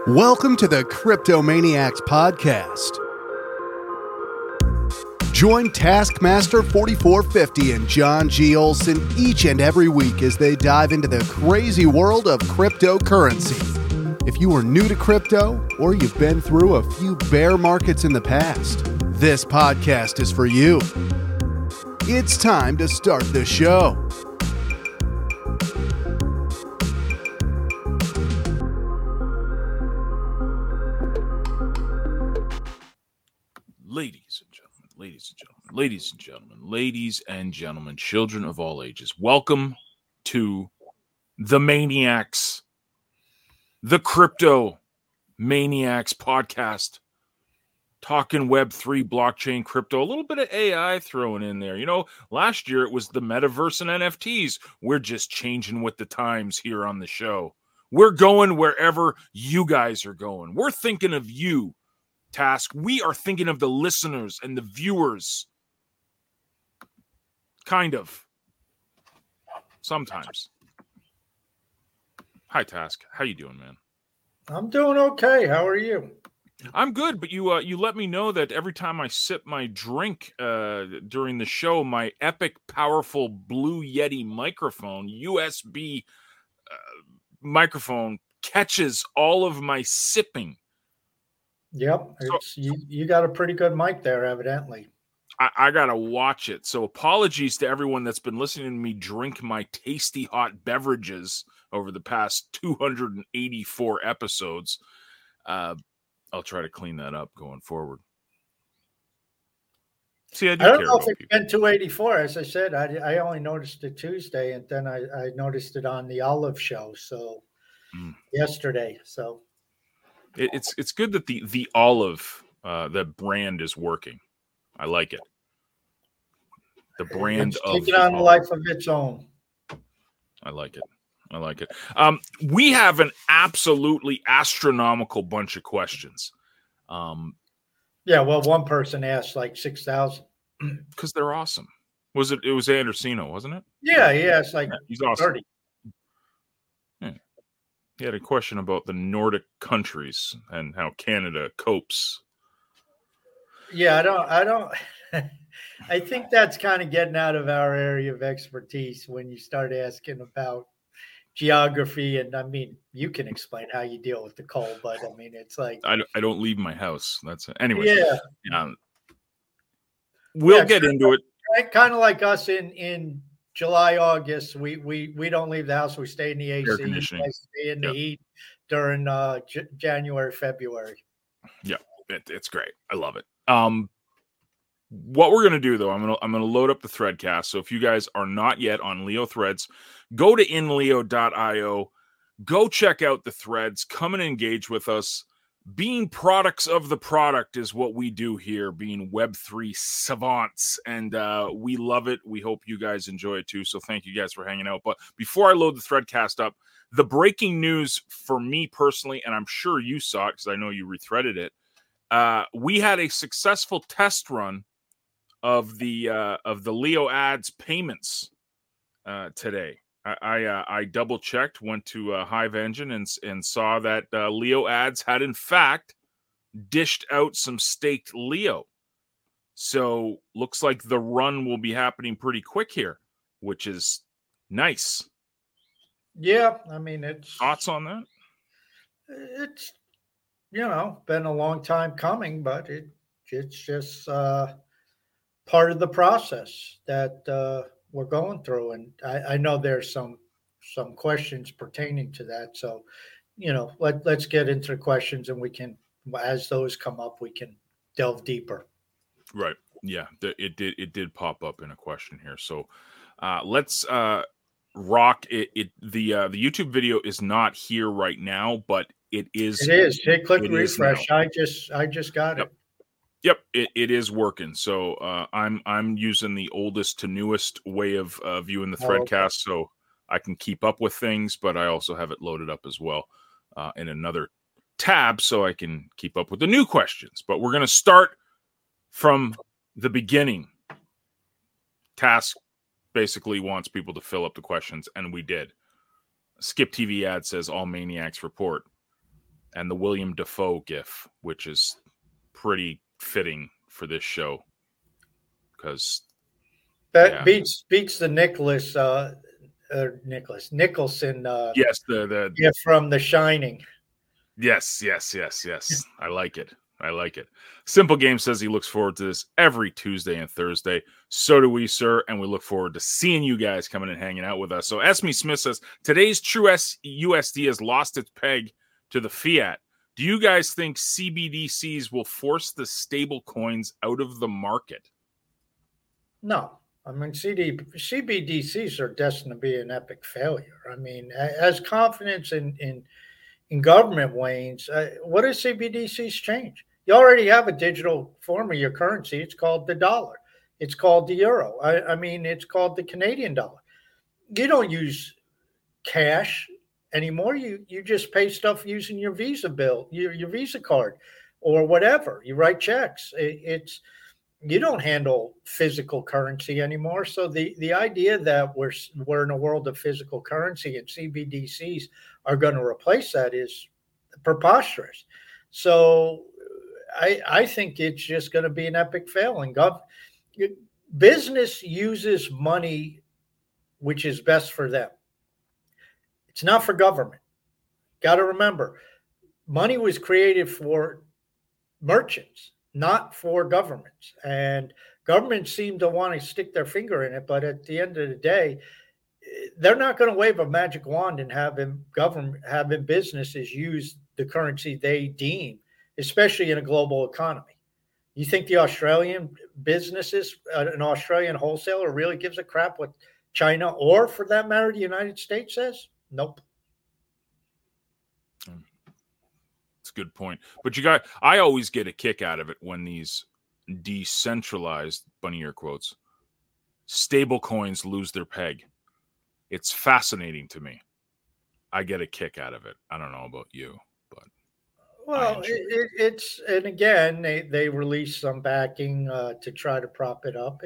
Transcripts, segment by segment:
Welcome to the Cryptomaniacs Podcast. Join Taskmaster 4450 and John G. Olson each and every week as they dive into the crazy world of cryptocurrency. If you are new to crypto or you've been through a few bear markets in the past, this podcast is for you. It's time to start the show. Ladies and gentlemen, children of all ages, welcome to the Maniacs, the Crypto Maniacs podcast, talking Web3, blockchain, crypto, a little bit of AI thrown in there. You know, last year it was the metaverse and NFTs. We're just changing with the times here on the show. We're going wherever you guys are going. We're thinking of you, Task. We are thinking of the listeners and the viewers. Kind of. Sometimes. Hi, Task. How you doing, man? I'm doing okay. How are you? I'm good, but you let me know that every time I sip my drink during the show, my epic, powerful Blue Yeti microphone, USB microphone, catches all of my sipping. Yep. You got a pretty good mic there, evidently. I got to watch it. So apologies to everyone that's been listening to me drink my tasty hot beverages over the past 284 episodes. I'll try to clean that up going forward. See, I don't know if it's been 284. As I said, I only noticed it Tuesday, and then I noticed it on the Olive Show. So yesterday. So it's good that the Olive the brand is working. I like it. The brand it's taking on a life of its own. I like it. We have an absolutely astronomical bunch of questions. Yeah, well, one person asked like 6,000. Because they're awesome. It was Andersino, wasn't it? Yeah, it's like he's awesome. 30. Yeah. He had a question about the Nordic countries and how Canada copes. Yeah, I don't I think that's kind of getting out of our area of expertise when you start asking about geography. And I mean, you can explain how you deal with the cold, but I mean, it's like I don't leave my house. That's it. Anyway. Yeah. We'll get into it. Kind of like us in July, August, we don't leave the house. We stay in the AC, air conditioning. Stay in the heat during January, February. Yeah, it's great. I love it. What we're gonna do though, I'm gonna load up the Threadcast. So if you guys are not yet on Leo Threads, go to inleo.io, go check out the threads, come and engage with us. Being products of the product is what we do here, being Web3 savants, and we love it. We hope you guys enjoy it too. So thank you guys for hanging out. But before I load the Threadcast up, the breaking news for me personally, and I'm sure you saw it because I know you rethreaded it. We had a successful test run of the Leo ads payments today. I double checked, went to Hive Engine and saw that Leo ads had in fact dished out some staked Leo. So looks like the run will be happening pretty quick here, which is nice. Yeah, I mean, thoughts on that? It's been a long time coming, but it's just part of the process that we're going through. And I know there's some questions pertaining to that. So, let's get into the questions, and we can, as those come up, we can delve deeper. Right. Yeah, it did pop up in a question here. So let's rock it. The YouTube video is not here right now, but it is. It is. Click refresh. I just got it. Yep, it is working. So I'm using the oldest to newest way of viewing the Threadcast, so I can keep up with things. But I also have it loaded up as well in another tab, so I can keep up with the new questions. But we're going to start from the beginning. Task basically wants people to fill up the questions, and we did. Skip TV ad says all maniacs report. and the William Dafoe gif, which is pretty fitting for this show because that beats the Nicholson. Yes, from The Shining. Yes. I like it. Simple Game says he looks forward to this every Tuesday and Thursday. So do we, sir. And we look forward to seeing you guys coming and hanging out with us. So Esme Smith says, today's true USD has lost its peg to the fiat. Do you guys think CBDCs will force the stable coins out of the market? No. I mean, CBDCs are destined to be an epic failure. I mean, as confidence in government wanes, what does CBDCs change? You already have a digital form of your currency. It's called the dollar. It's called the euro. I mean, it's called the Canadian dollar. You don't use cash anymore. You just pay stuff using your Visa bill, your Visa card, or whatever. You write checks. You don't handle physical currency anymore. So the idea that we're in a world of physical currency and CBDCs are going to replace that is preposterous. So I think it's just going to be an epic fail. And business uses money which is best for them. It's not for government. Got to remember, money was created for merchants, not for governments. And governments seem to want to stick their finger in it, but at the end of the day, they're not going to wave a magic wand and having businesses use the currency they deem, especially in a global economy. You think the Australian businesses, an Australian wholesaler really gives a crap what China or, for that matter, the United States says? Nope. It's a good point. But I always get a kick out of it when these decentralized, bunny ear quotes, stable coins lose their peg. It's fascinating to me. I get a kick out of it. I don't know about you, but well, it's and again they release some backing to try to prop it up.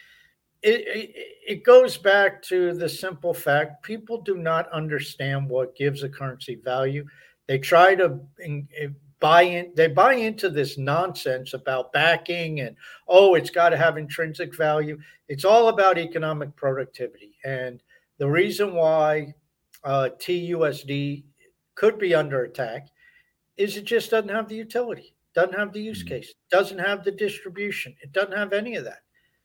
It goes back to the simple fact people do not understand what gives a currency value. They try to buy into this nonsense about backing and it's got to have intrinsic value. It's all about economic productivity, and the reason why TUSD could be under attack is it just doesn't have the utility, doesn't have the use case, doesn't have the distribution. It doesn't have any of that.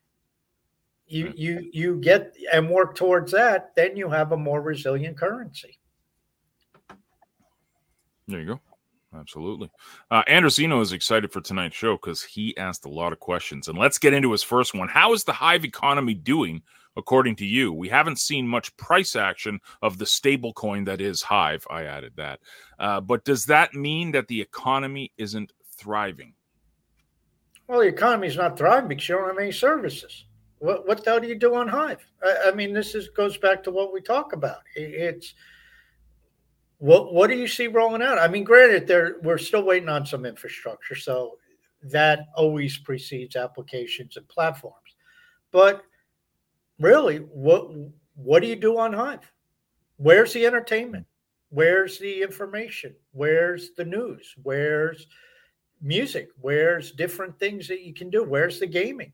You get and work towards that, then you have a more resilient currency. There you go. Absolutely. Andresino is excited for tonight's show because he asked a lot of questions. And let's get into his first one. How is the Hive economy doing, according to you? We haven't seen much price action of the stable coin that is Hive. I added that. But does that mean that the economy isn't thriving? Well, the economy is not thriving because you don't have any services. What the hell do you do on Hive? I mean, goes back to what we talk about. It's what do you see rolling out? I mean, granted, we're still waiting on some infrastructure, so that always precedes applications and platforms. But really, what do you do on Hive? Where's the entertainment? Where's the information? Where's the news? Where's music? Where's different things that you can do? Where's the gaming?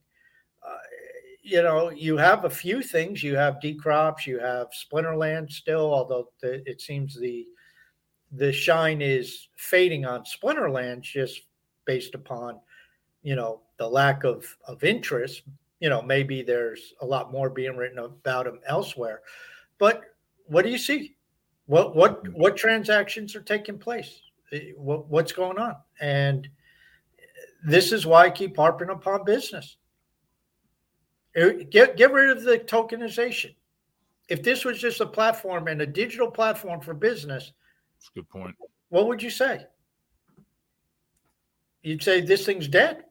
You have a few things. You have Decrops, you have Splinterland still, although it seems the shine is fading on Splinterland just based upon, the lack of interest. Maybe there's a lot more being written about them elsewhere. But what do you see? What transactions are taking place? What's going on? And this is why I keep harping upon business. Get rid of the tokenization. If this was just a platform and a digital platform for business, that's a good point. What would you say? You'd say this thing's dead.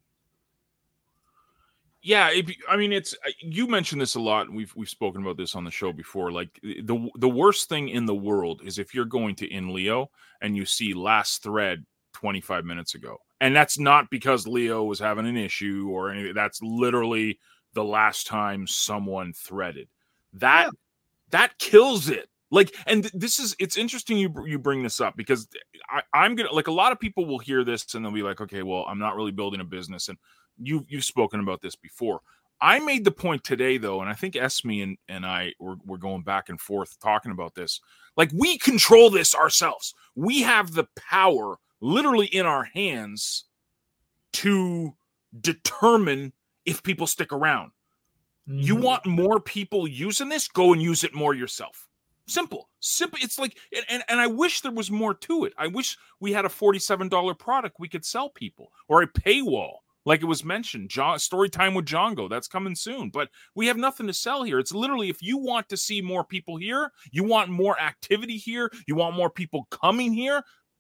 Yeah, it's you mentioned this a lot, and we've spoken about this on the show before. Like the worst thing in the world is if you're going to InLeo and you see last thread 25 minutes ago, and that's not because Leo was having an issue or anything. That's literally the last time someone threaded. That kills it. Like, and it's interesting you bring this up, because I'm gonna, like, a lot of people will hear this and they'll be like, okay, well, I'm not really building a business, and you've spoken about this before. I made the point today, though, and I think Esme and I were going back and forth talking about this. Like, we control this ourselves. We have the power literally in our hands to determine if people stick around. Mm-hmm. You want more people using this? Go and use it more yourself. Simple. It's like, and I wish there was more to it. I wish we had a $47 product we could sell people, or a paywall, like it was mentioned. Story time with Django, that's coming soon. But we have nothing to sell here. It's literally, if you want to see more people here, you want more activity here, you want more people coming here,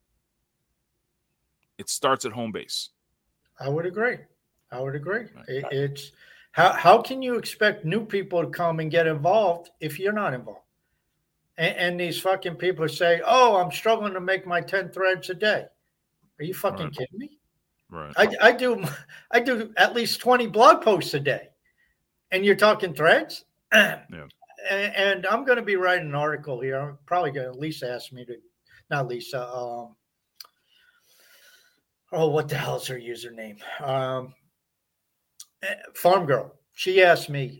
it starts at home base. I would agree. Right. It's how can you expect new people to come and get involved if you're not involved? And these fucking people say, "Oh, I'm struggling to make my 10 threads a day." Are you fucking kidding me? Right. I do at least 20 blog posts a day, and you're talking threads. Yeah. And I'm going to be writing an article here. I'm probably going to Lisa asked me to, not Lisa. What the hell is her username? Farm Girl. She asked me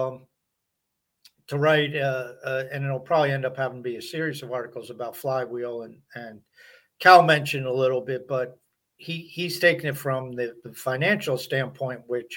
to write, and it'll probably end up having to be a series of articles about Flywheel, and Cal mentioned a little bit, but he's taking it from the financial standpoint, which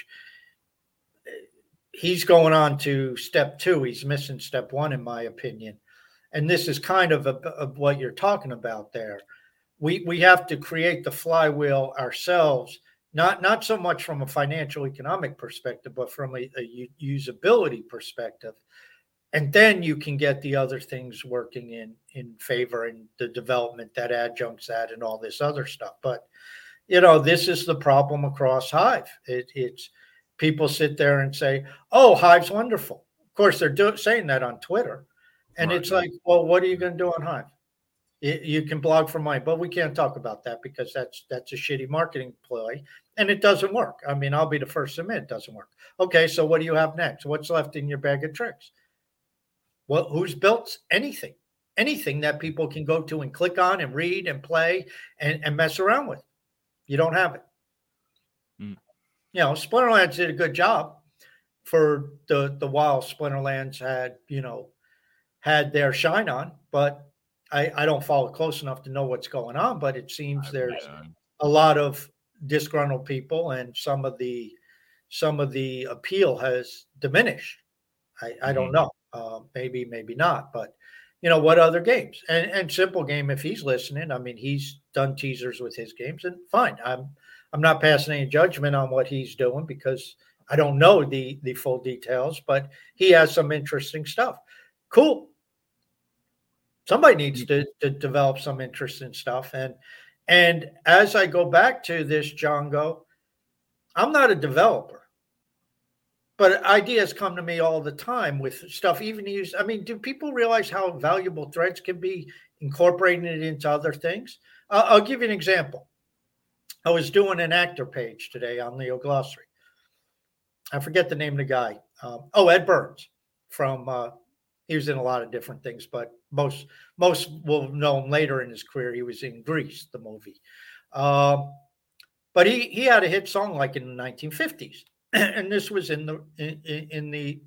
he's going on to step 2. He's missing step 1, in my opinion. And this is kind of what you're talking about there. We have to create the flywheel ourselves, not so much from a financial economic perspective, but from a usability perspective. And then you can get the other things working in favor, and the development that adjuncts that and all this other stuff. But, this is the problem across Hive. It's people sit there and say, "Oh, Hive's wonderful." Of course, they're saying that on Twitter. And It's like, well, what are you going to do on Hive? You can blog for mine, but we can't talk about that because that's a shitty marketing play, and it doesn't work. I mean, I'll be the first to admit it doesn't work. Okay, so what do you have next? What's left in your bag of tricks? Well, who's built anything that people can go to and click on and read and play and mess around with? You don't have it. Splinterlands did a good job for the while Splinterlands had their shine on, but I don't follow close enough to know what's going on. But it seems there's a lot of disgruntled people, and some of the appeal has diminished. I don't know. Maybe not. But what other games? And Simple Game, if he's listening, I mean, he's done teasers with his games, and fine. I'm not passing any judgment on what he's doing because I don't know the full details, but he has some interesting stuff. Cool. Somebody needs to develop some interesting stuff. And as I go back to this, Django, I'm not a developer, but ideas come to me all the time with stuff even used. I mean, do people realize how valuable threads can be incorporating it into other things? I'll give you an example. I was doing an actor page today on Leo Glossary. I forget the name of the guy. Ed Burns from, he was in a lot of different things, but most will know him later in his career. He was in Grease, the movie. But he had a hit song like in the 1950s. And this was in the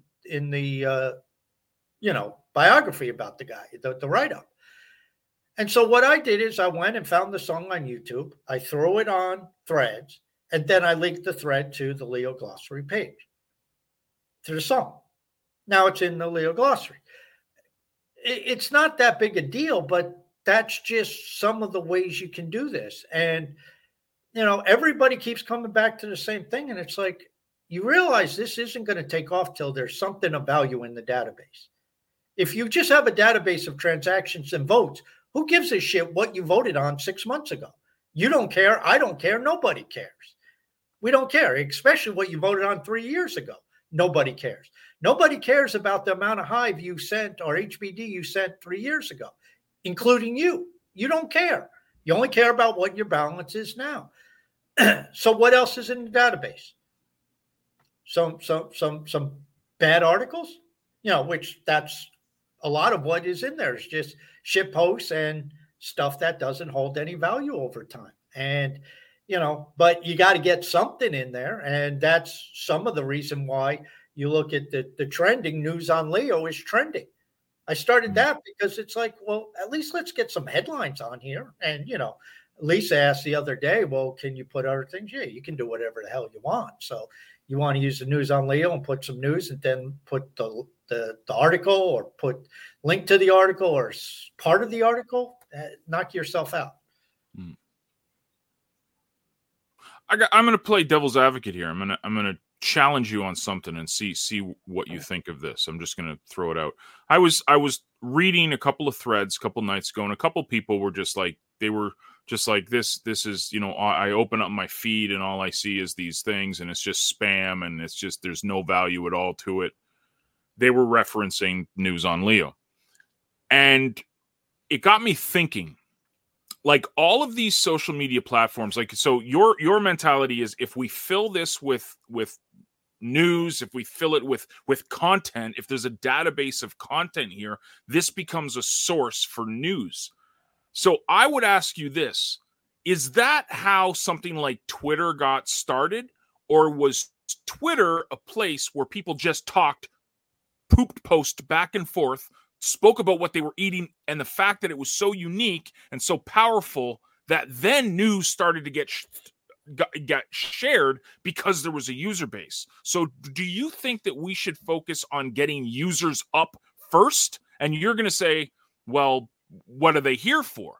biography about the guy, the write-up. And so what I did is I went and found the song on YouTube. I threw it on Threads, and then I linked the thread to the Leo Glossary page, to the song. Now it's in the Leo Glossary. It's not that big a deal, but that's just some of the ways you can do this. And, everybody keeps coming back to the same thing. And it's like, you realize this isn't going to take off till there's something of value in the database. If you just have a database of transactions and votes, who gives a shit what you voted on 6 months ago? You don't care. I don't care. Nobody cares. We don't care, especially what you voted on 3 years ago. Nobody cares. Nobody cares about the amount of Hive you sent or HBD you sent 3 years ago, including you. You don't care. You only care about what your balance is now. So what else is in the database? Some bad articles, which that's a lot of what is in there is just shit posts and stuff that doesn't hold any value over time. And, but you got to get something in there. And that's some of the reason why you look at the trending news on Leo is trending. I started that because it's like, well, at least let's get some headlines on here. And, Lisa asked the other day, well, can you put other things? Yeah, you can do whatever the hell you want. So you want to use the news on Leo and put some news and then put the article or put link to the article or part of the article, knock yourself out. I'm going to play devil's advocate here. I'm going to challenge you on something and see what you think of this. I'm just going to throw it out. I was reading a couple of threads a couple nights ago, and a couple people were just like, this is, I open up my feed and all I see is these things and it's just spam and it's just, there's no value at all to it. They were referencing news on Leo. And it got me thinking, like all of these social media platforms, like, so your mentality is if we fill this with news, if we fill it with content, if there's a database of content here, this becomes a source for news. So I would ask you this, is that how something like Twitter got started? Or was Twitter a place where people just talked, pooped post back and forth, spoke about what they were eating, and the fact that it was so unique and so powerful that then news started to get shared because there was a user base? So do you think that we should focus on getting users up first? And you're going to say, well, what are they here for?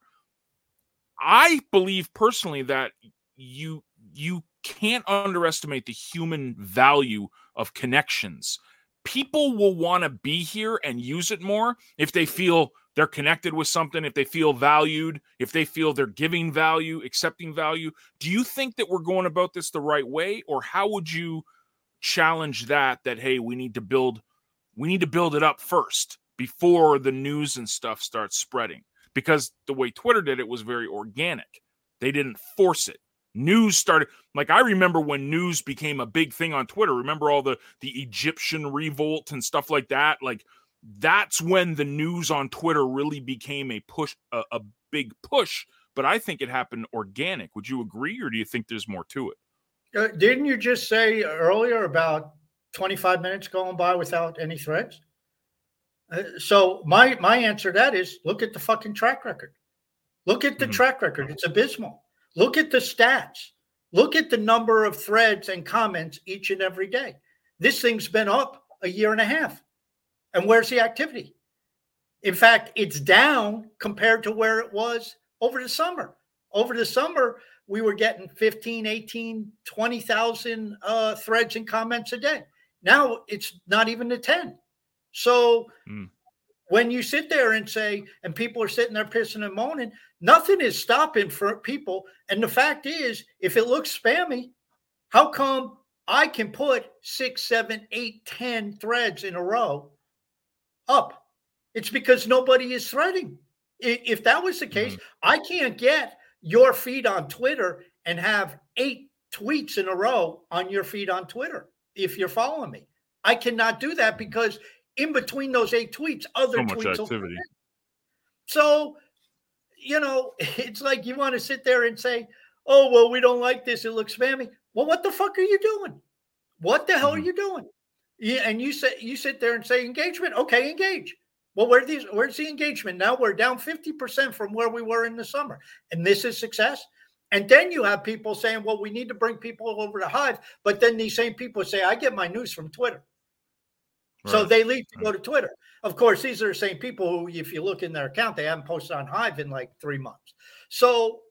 I believe personally that you can't underestimate the human value of connections. People will want to be here and use it more if they feel they're connected with something, if they feel valued, if they feel they're giving value, accepting value. Do you think that we're going about this the right way? Or how would you challenge that, hey, we need to build it up first before the news and stuff starts spreading? Because the way Twitter did it was very organic. They didn't force it. News started, like I remember when news became a big thing on Twitter. Remember all the Egyptian revolt and stuff like that? Like that's when the news on Twitter really became a big push. But I think it happened organic. Would you agree, or do you think there's more to it? Didn't you just say earlier about 25 minutes going by without any threads? So my answer to that is look at the fucking track record. Look at the track record. It's abysmal. Look at the stats. Look at the number of threads and comments each and every day. This thing's been up a year and a half. And where's the activity? In fact, it's down compared to where it was over the summer. Over the summer, we were getting 15, 18, 20,000 threads and comments a day. Now it's not even the 10. So when you sit there and say, and people are sitting there pissing and moaning, nothing is stopping for people. And the fact is, if it looks spammy, how come I can put 6, 7, 8, 10 threads in a row up? It's because nobody is threading. If that was the case, I can't get your feed on Twitter and have 8 tweets in a row on your feed on Twitter if you're following me. I cannot do that because in between those 8 tweets, other tweets activity. So, it's like you want to sit there and say, oh, well, we don't like this. It looks spammy. Well, what the fuck are you doing? What the hell are you doing? Yeah, and you sit there and say engagement. Okay, engage. Well, where's the engagement? Now we're down 50% from where we were in the summer. And this is success. And then you have people saying, well, we need to bring people over to Hive. But then these same people say, I get my news from Twitter. Right. So they leave to go to Twitter. Of course, these are the same people who, if you look in their account, they haven't posted on Hive in like 3 months. So,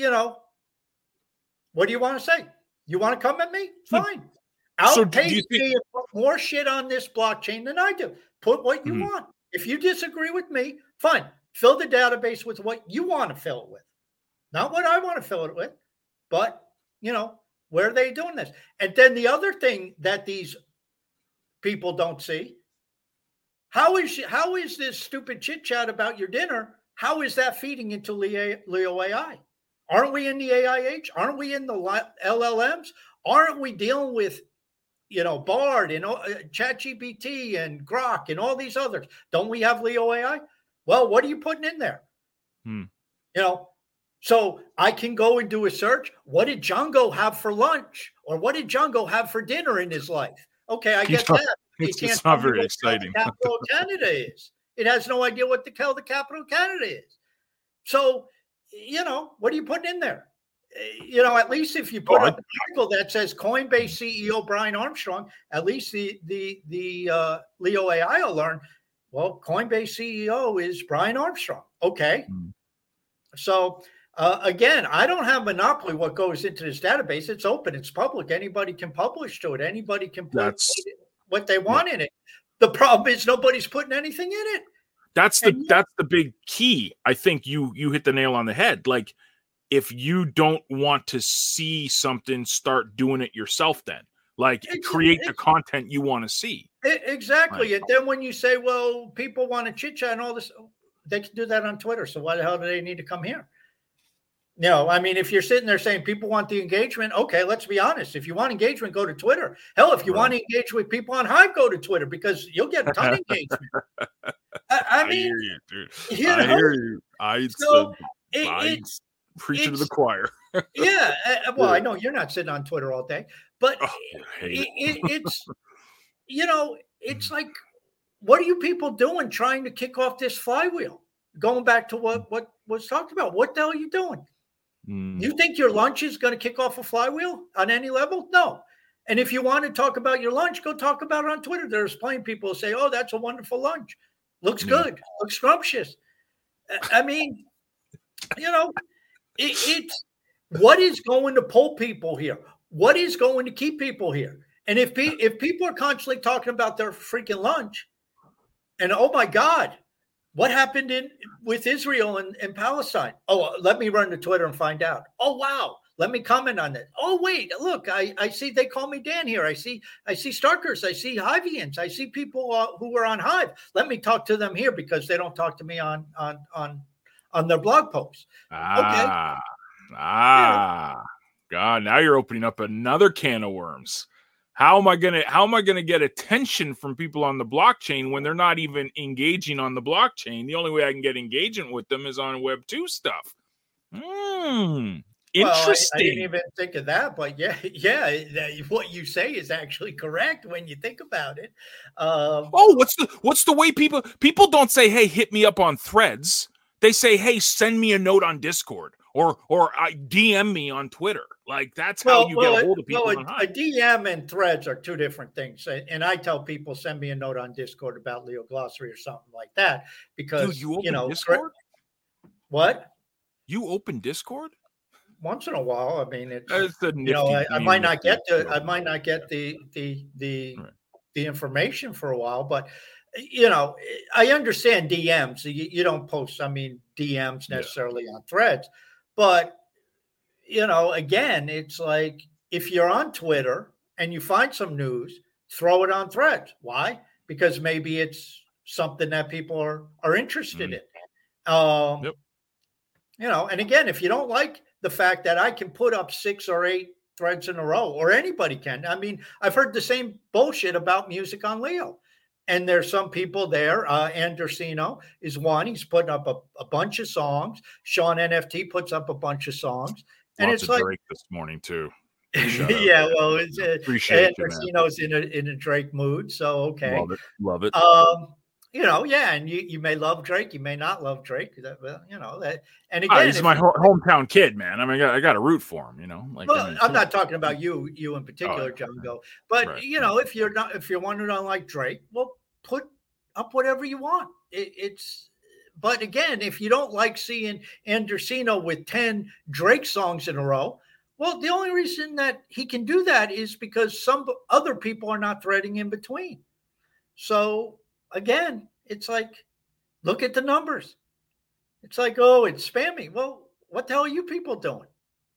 what do you want to say? You want to come at me? Fine. Outpace me and put more shit on this blockchain than I do. Put what you want. If you disagree with me, fine. Fill the database with what you want to fill it with. Not what I want to fill it with, but, where are they doing this? And then the other thing that these people don't see, how is this stupid chit chat about your dinner? How is that feeding into Leo AI? Aren't we in the AI age? Aren't we in the LLMs? Aren't we dealing with Bard and ChatGPT and Grok and all these others. Don't we have Leo AI? Well, what are you putting in there? So I can go and do a search. What did Django have for lunch? Or what did Django have for dinner in his life? Okay, I get that. It's not very exciting. The capital of Canada is. It has no idea what the hell the capital of Canada is. So, what are you putting in there? At least if you put up an article that says Coinbase CEO Brian Armstrong, at least the Leo AI will learn, well, Coinbase CEO is Brian Armstrong. Okay. So, again, I don't have monopoly what goes into this database. It's open. It's public. Anybody can publish to it. Anybody can put what they want in it. The problem is nobody's putting anything in it. That's the big key. I think you hit the nail on the head. Like, if you don't want to see something, start doing it yourself then. Like, create the content you want to see. Exactly. Right. And then when you say, well, people want to chit-chat and all this, they can do that on Twitter. So why the hell do they need to come here? If you're sitting there saying people want the engagement, okay, let's be honest. If you want engagement, go to Twitter. Hell, if you want to engage with people on Hive, go to Twitter because you'll get a ton of engagement. I hear you, dude. I hear you. It's preaching to the choir. Yeah. Well, I know you're not sitting on Twitter all day, but it's like, what are you people doing trying to kick off this flywheel? Going back to what was talked about. What the hell are you doing? You think your lunch is going to kick off a flywheel on any level? No. And if you want to talk about your lunch, go talk about it on Twitter. There's plenty of people who say, oh, that's a wonderful lunch. Looks good. Looks scrumptious. It's what is going to pull people here? What is going to keep people here? And if people are constantly talking about their freaking lunch and, oh, my God, what happened with Israel and Palestine? Oh, let me run to Twitter and find out. Oh, wow. Let me comment on that. Oh, wait, look, I see they call me Dan here. I see Starkers. I see Hivians. I see people who are on Hive. Let me talk to them here because they don't talk to me on their blog posts. God, now you're opening up another can of worms. How am I gonna get attention from people on the blockchain when they're not even engaging on the blockchain? The only way I can get engagement with them is on Web 2 stuff. Interesting. Well, I didn't even think of that, but yeah, what you say is actually correct when you think about it. What's the way people don't say, hey, hit me up on Threads. They say, hey, send me a note on Discord or DM me on Twitter. Like, that's how you get a hold of people. A DM and Threads are two different things. And I tell people, send me a note on Discord about Leo Glossary or something like that. Because, dude, you open Discord? What? You open Discord? Once in a while. I mean, it's I might not get the information for a while, but I understand DMs. You don't post, DMs necessarily on Threads, but again, it's like if you're on Twitter and you find some news, throw it on Threads. Why? Because maybe it's something that people are interested in. And again, if you don't like the fact that I can put up 6 or 8 threads in a row, or anybody can. I've heard the same bullshit about music on Leo. And there's some people there. Andersino is one. He's putting up a bunch of songs. Sean NFT puts up a bunch of songs. And Lots of Drake this morning too. Yeah, well, it's Andersino's in a Drake mood, so okay. Love it. And you may love Drake, you may not love Drake. And again, he's my hometown kid, man. I got to root for him. I'm not talking about you in particular, John Go. But right. If you're one who don't like Drake, well, put up whatever you want. But again, if you don't like seeing Andersino with 10 Drake songs in a row, well, the only reason that he can do that is because some other people are not threading in between. So again, it's like, look at the numbers. It's like, oh, it's spammy. Well, what the hell are you people doing?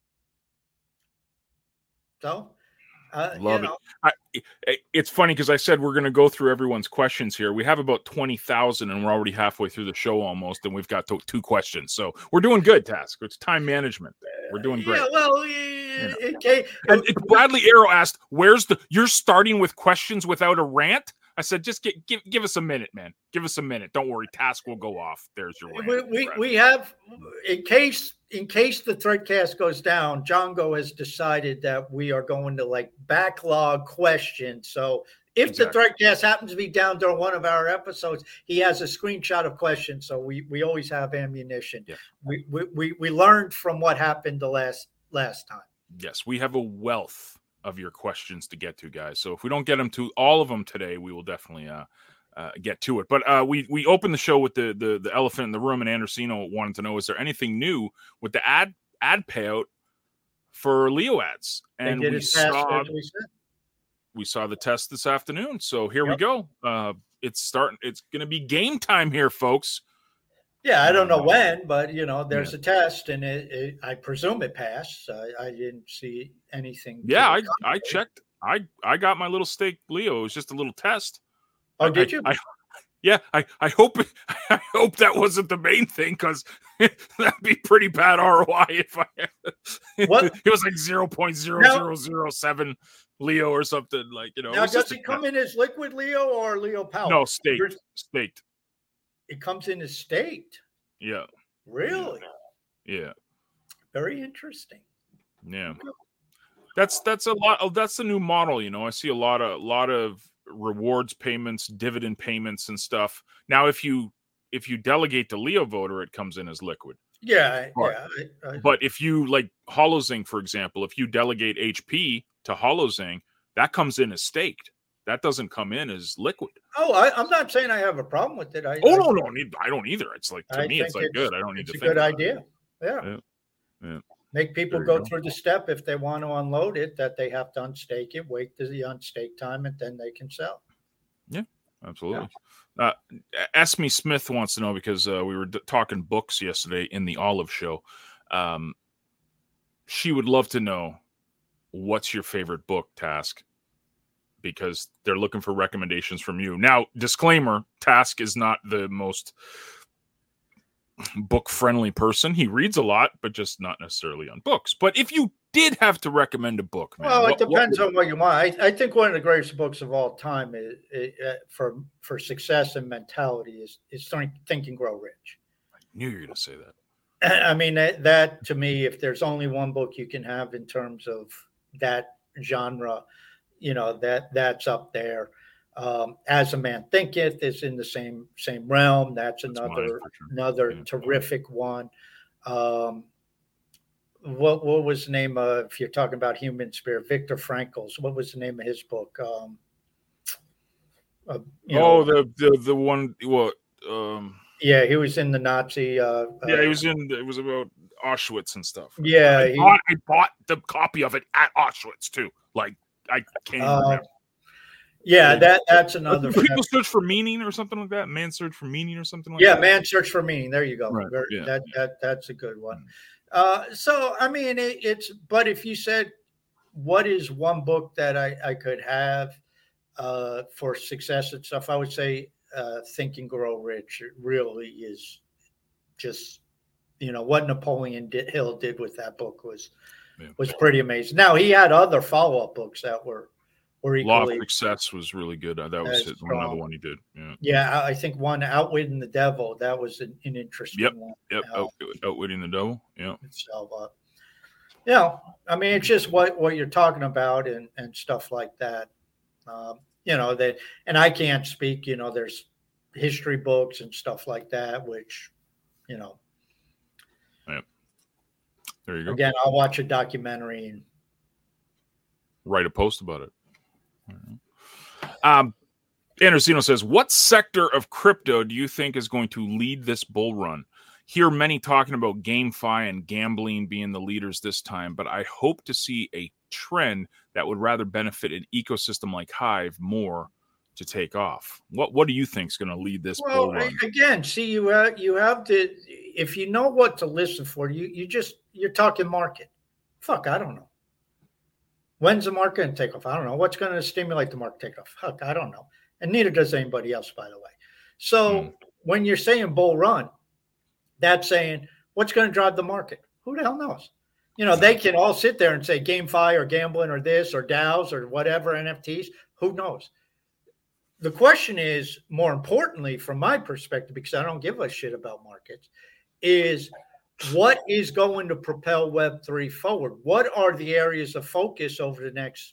So, Love it. It's funny because I said we're going to go through everyone's questions here. We have about 20,000 and we're already halfway through the show almost, and we've got 2 questions. So we're doing good, Task. It's time management. We're doing great. Yeah, well, Bradley Arrow asked, you're starting with questions without a rant? I said, just give us a minute, man. Give us a minute. Don't worry. Task will go off. There's your rant. We have, in case the Threadcast goes down, Django has decided that we are going to like backlog questions. So if the Threadcast happens to be down during one of our episodes, he has a screenshot of questions. So we always have ammunition. Yeah. We learned from what happened the last time. Yes, we have a wealth of your questions to get to, guys. So if we don't get them to all of them today, we will definitely get to it. But we opened the show with the elephant in the room, and Andersino wanted to know, is there anything new with the ad payout for Leo ads? And we saw the test this afternoon. So here we go. It's going to be game time here, folks. Yeah, I don't know when, but there's a test, and I presume it passed. I didn't see anything. Yeah, I checked. I got my little stake, Leo. It was just a little test. Oh, did you? I hope that wasn't the main thing, because that'd be pretty bad ROI if it was like 0.0007 Leo or something, like, Now, does it come in as liquid Leo or Leo powder? No, staked. It comes in as staked. Yeah. Really? Yeah. Very interesting. Yeah. That's a lot. That's the new model. I see a lot of rewards payments, dividend payments, and stuff. Now, if you delegate to Leo Voter, it comes in as liquid. Yeah. But if you, like HoloZing, for example, if you delegate HP to HoloZing, that comes in as staked. That doesn't come in as liquid. Oh, I'm not saying I have a problem with it. No, I don't either. It's like, to me, it's like good. I don't need to think. It's a good idea. Yeah. Make people go through the step if they want to unload it, that they have to unstake it, wait to the unstake time, and then they can sell. Yeah, absolutely. Yeah. Esme Smith wants to know, because we were talking books yesterday in the Olive Show. She would love to know, what's your favorite book, Task? Because they're looking for recommendations from you. Now, disclaimer, Task is not the most book-friendly person. He reads a lot, but just not necessarily on books. But if you did have to recommend a book, man, well, it depends on what you want. I think one of the greatest books of all time is for success and mentality is Think and Grow Rich. I knew you were going to say that. I mean, that to me, if there's only one book you can have in terms of that genre, that's up there. As a Man Thinketh is in the same realm. That's another terrific one. What was the name of, if you're talking about human spirit, Viktor Frankl's, what was the name of his book? The one, what? Yeah, he was in the Nazi. It was about Auschwitz and stuff. Yeah. I bought the copy of it at Auschwitz too. Like, I can't even remember. Yeah, that's another. People search for meaning or something like that. Man search for meaning or something like that. Yeah, Man Search for Meaning. There you go. Right. That's a good one. So I mean, it's. But if you said, what is one book that I could have for success and stuff, I would say Think and Grow Rich. It really is just, what Napoleon Hill did with that book was pretty amazing. Now, he had other follow-up books that were equally. Law of Success was really good. That was another one he did. Yeah, I think one, Outwitting the Devil, that was an interesting one. Yep, Outwitting the Devil. Yeah. So, I mean, it's just what you're talking about and stuff like that. And I can't speak. There's history books and stuff like that, which, Yep. There you go. Again, I'll watch a documentary and write a post about it. Andersino says, what sector of crypto do you think is going to lead this bull run? Hear many talking about GameFi and gambling being the leaders this time, but I hope to see a trend that would rather benefit an ecosystem like Hive more to take off. What do you think is going to lead this bull run? Again, see, you have to, if you know what to listen for, you're talking market. Fuck, I don't know. When's the market going to take off? I don't know. What's going to stimulate the market to take off? Fuck, I don't know. And neither does anybody else, by the way. So when you're saying bull run, that's saying what's going to drive the market? Who the hell knows? They can all sit there and say GameFi or gambling or this or DAOs or whatever, NFTs. Who knows? The question is, more importantly, from my perspective, because I don't give a shit about markets, is what is going to propel Web3 forward? What are the areas of focus over the next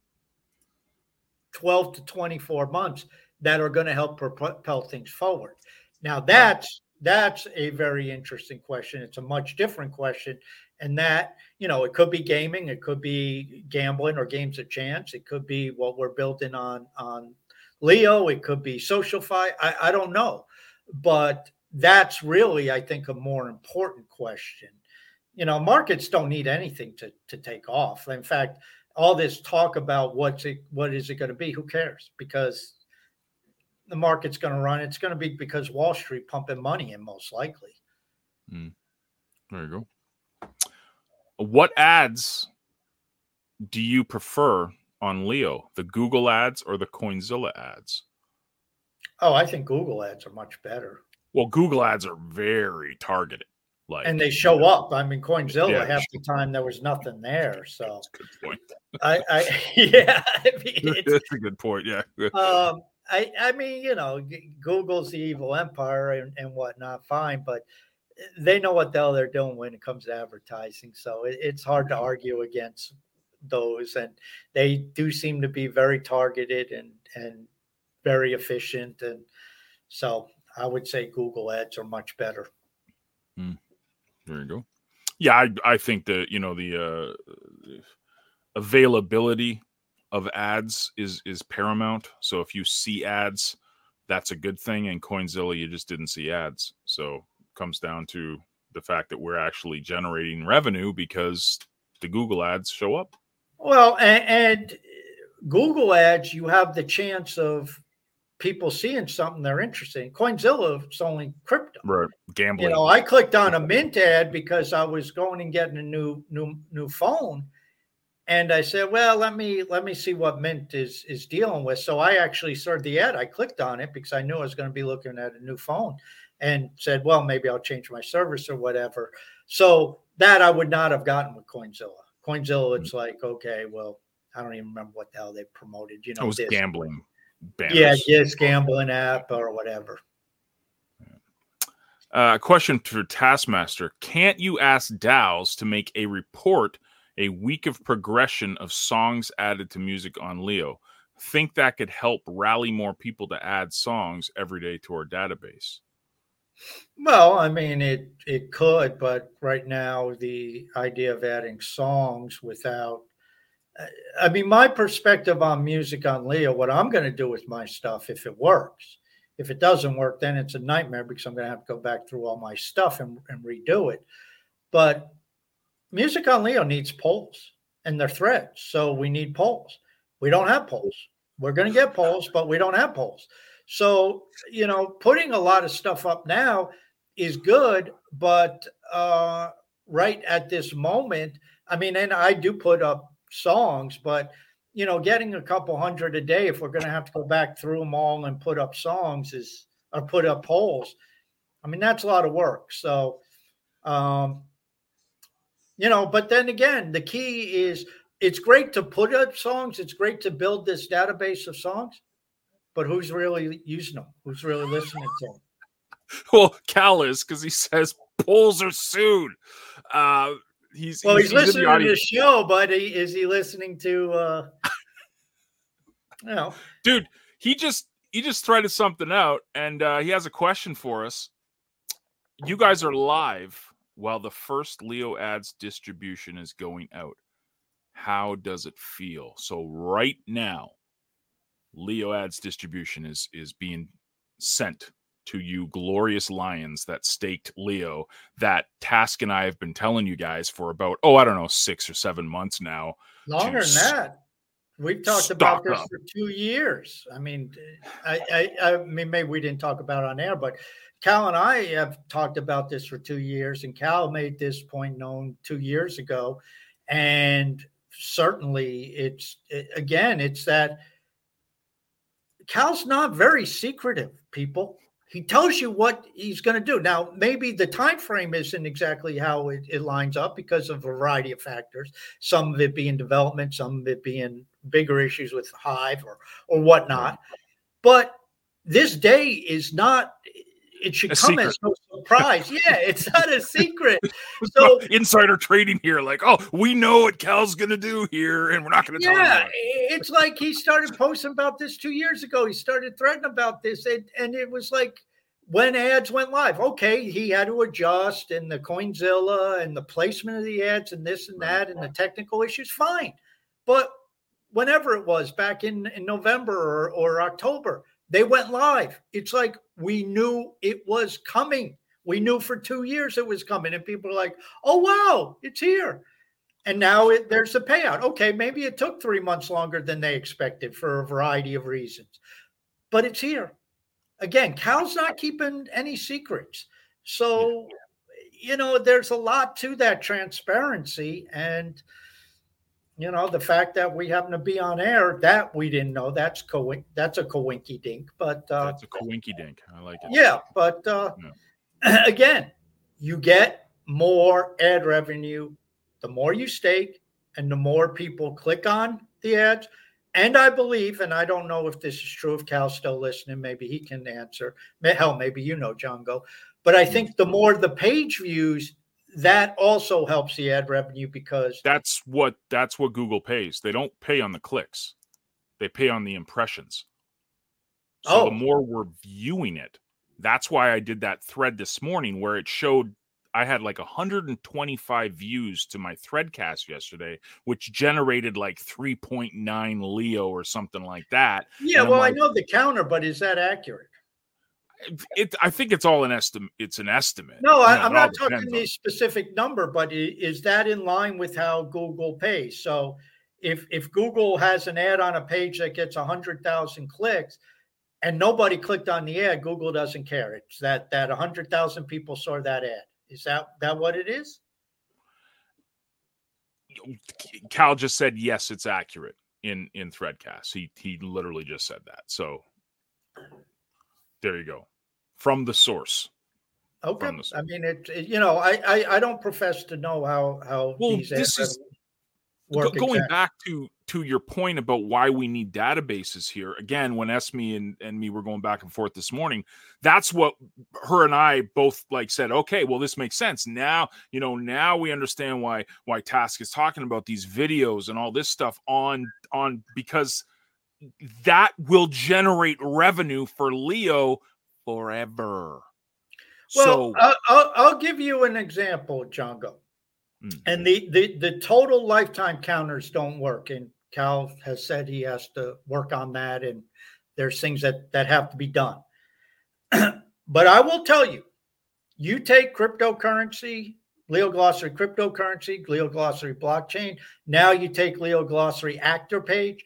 12 to 24 months that are going to help propel things forward? Now, that's a very interesting question. It's a much different question. And that, it could be gaming, it could be gambling or games of chance. It could be what we're building on Leo. It could be SocialFi. I don't know. But that's really, I think, a more important question. Markets don't need anything to take off. In fact, all this talk about what is it going to be, who cares? Because the market's going to run. It's going to be because Wall Street pumping money in, most likely. There you go. What ads do you prefer on Leo? The Google ads or the Coinzilla ads? Oh, I think Google ads are much better. Well, Google ads are very targeted. And they show up. I mean, Coinzilla, half the time there was nothing there. So that's a good point. It's a good point. Yeah. I mean, Google's the evil empire and whatnot, fine, but they know what the hell they're doing when it comes to advertising. So it's hard to argue against those. And they do seem to be very targeted and very efficient. And so I would say Google ads are much better. There you go. Yeah, I think that, the availability of ads is paramount. So if you see ads, that's a good thing. And Coinzilla, you just didn't see ads. So it comes down to the fact that we're actually generating revenue because the Google ads show up. Well, and Google ads, you have the chance of people seeing something they're interested in. Coinzilla, it's only crypto. Right. Gambling. I clicked on a Mint ad because I was going and getting a new phone. And I said, well, let me see what Mint is dealing with. So I actually started the ad. I clicked on it because I knew I was going to be looking at a new phone and said, well, maybe I'll change my service or whatever. So that I would not have gotten with Coinzilla. Coinzilla, it's like, okay, well, I don't even remember what the hell they promoted. It was gambling. Banners. Yeah, yes, gambling app or whatever. Question for Taskmaster. Can't you ask DAOs to make a report a week of progression of songs added to music on Leo? Think that could help rally more people to add songs every day to our database? Well, I mean, it could, but right now the idea of adding songs without, I mean, my perspective on music on Leo, what I'm going to do with my stuff, if it works. If it doesn't work, then it's a nightmare because I'm going to have to go back through all my stuff and redo it. But music on Leo needs polls and they're threads. So we need polls. We don't have polls. We're going to get polls, but we don't have polls. So, putting a lot of stuff up now is good, but right at this moment, I mean, and I do put up songs, but, getting a couple hundred a day, if we're going to have to go back through them all and put up songs or put up polls, I mean, that's a lot of work. So, but then again, the key is it's great to put up songs. It's great to build this database of songs. But who's really using them? Who's really listening to them? Well, Cal is, because he says polls are soon. He's listening to the show, but is he listening to? Dude, he just threaded something out, and he has a question for us. You guys are live while the first Leo ads distribution is going out. How does it feel? So right now, Leo ads distribution is being sent to you glorious lions that staked Leo, that Task and I have been telling you guys for about, 6 or 7 months now. Longer than that. We've talked about this for 2 years. I mean, I mean, maybe we didn't talk about it on air, but Cal and I have talked about this for 2 years, and Cal made this point known 2 years ago. And certainly it's that Cal's not very secretive, people. he tells you what he's going to do. Now, maybe the time frame isn't exactly how it lines up because of a variety of factors. Some of it being development, some of it being bigger issues with Hive or whatnot. Right. But this day is not. It should come as no surprise. Yeah, it's not a secret. So insider trading here, like, oh, we know what Cal's going to do here, and we're not going to tell him. Yeah, it's like he started posting about this 2 years ago. He started threatening about this, and it was like when ads went live. Okay, he had to adjust, and the Coinzilla and the placement of the ads and this and that and the technical issues. Fine, but whenever it was back in November or October, they went live. It's like we knew it was coming. We knew for 2 years it was coming. And people are like, oh, wow, it's here. And now there's a payout. Okay, maybe it took 3 months longer than they expected for a variety of reasons. But it's here. Again, Cal's not keeping any secrets. So, there's a lot to that transparency. And the fact that we happen to be on air, that we didn't know, that's a coinky dink. But that's a coinky dink. I like it. Yeah, but again, you get more ad revenue the more you stake and the more people click on the ads. And I believe, and I don't know if this is true, if Cal's still listening, maybe he can answer. Hell, maybe Django. But I think the more the page views, that also helps the ad revenue because that's what Google pays. They don't pay on the clicks. They pay on the impressions. So the more we're viewing it, that's why I did that thread this morning where it showed I had like 125 views to my Threadcast yesterday, which generated like 3.9 Leo or something like that. Yeah, well, I know the counter, but is that accurate? I think it's all an estimate. It's an estimate. No, I'm not talking the specific number, but is that in line with how Google pays? So if Google has an ad on a page that gets 100,000 clicks and nobody clicked on the ad, Google doesn't care. It's that 100,000 people saw that ad. Is that what it is? Cal just said, yes, it's accurate in Threadcast. He literally just said that. So there you go. From the source. Okay. I mean, I don't well, to know how these this is work going back to your point about why we need databases here. Again, when Esme and me were going back and forth this morning, that's what her and I both said, okay, well, this makes sense. Now we understand why Task is talking about these videos and all this stuff on because that will generate revenue for Leo forever. Well, so, I'll give you an example, Django. And the total lifetime counters don't work. And Cal has said he has to work on that. And there's things that have to be done. But I will tell you, you take cryptocurrency, Leo Glossary cryptocurrency, Leo Glossary blockchain. Now you take Leo Glossary actor page.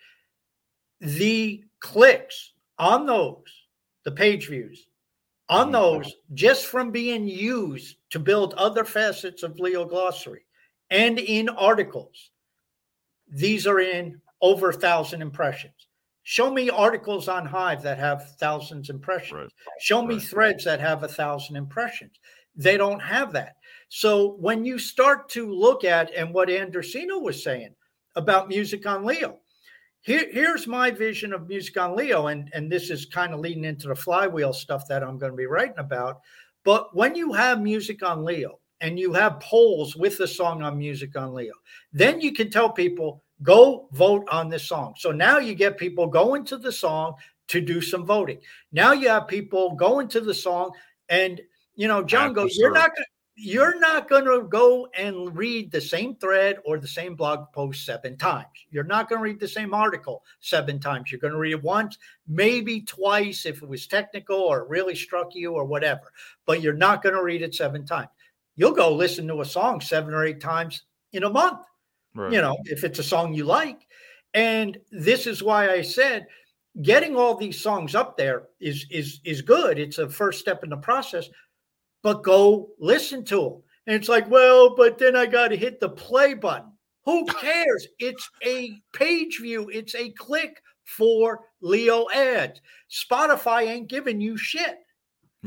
The clicks on those, the page views on those, just from being used to build other facets of Leo Glossary and in articles, these are in over 1,000 impressions. Show me articles on Hive that have thousands of impressions. Right. Show me threads that have 1,000 impressions. They don't have that. So when you start to look at, and what Andersino was saying about music on Leo, here's my vision of music on Leo, and this is kind of leading into the flywheel stuff that I'm going to be writing about. But when you have music on Leo and you have polls with the song on music on Leo, then you can tell people, go vote on this song. So now you get people going to the song to do some voting. Now you have people going to the song, and Django, you're not going to go and read the same thread or the same blog post 7 times. You're not going to read the same article 7 times. You're going to read it once, maybe twice if it was technical or it really struck you or whatever. But you're not going to read it 7 times. You'll go listen to a song 7 or 8 times in a month, right, if it's a song you like. And this is why I said getting all these songs up there is good. It's a first step in the process. But go listen to them. And it's like, well, but then I got to hit the play button. Who cares? It's a page view. It's a click for Leo ads. Spotify ain't giving you shit.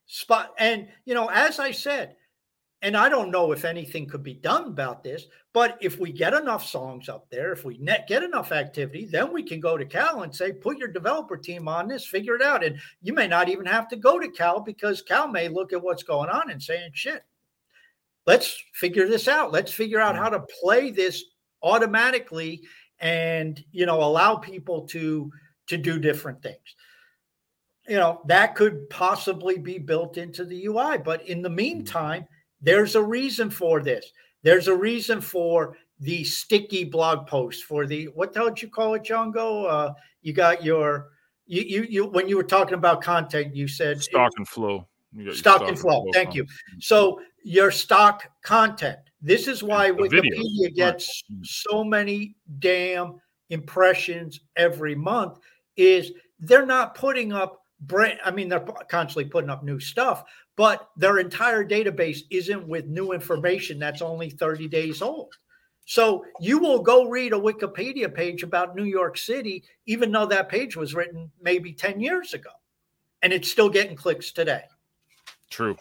spot. And, as I said, and I don't know if anything could be done about this, but if we get enough songs up there, if we get enough activity, then we can go to Cal and say, put your developer team on this, figure it out. And you may not even have to go to Cal, because Cal may look at what's going on and saying, shit, let's figure this out. Let's figure out how to play this automatically and, allow people to do different things. That could possibly be built into the UI. But in the meantime, there's a reason for this. There's a reason for the sticky blog post, for the, what the hell did you call it, Django? You got your, you when you were talking about content, you said stock and flow. Stock and flow. Thank you. So your stock content. This is why Wikipedia gets so many damn impressions every month, is they're not putting up they're constantly putting up new stuff, but their entire database isn't with new information that's only 30 days old. So you will go read a Wikipedia page about New York City, even though that page was written maybe 10 years ago, and it's still getting clicks today. True.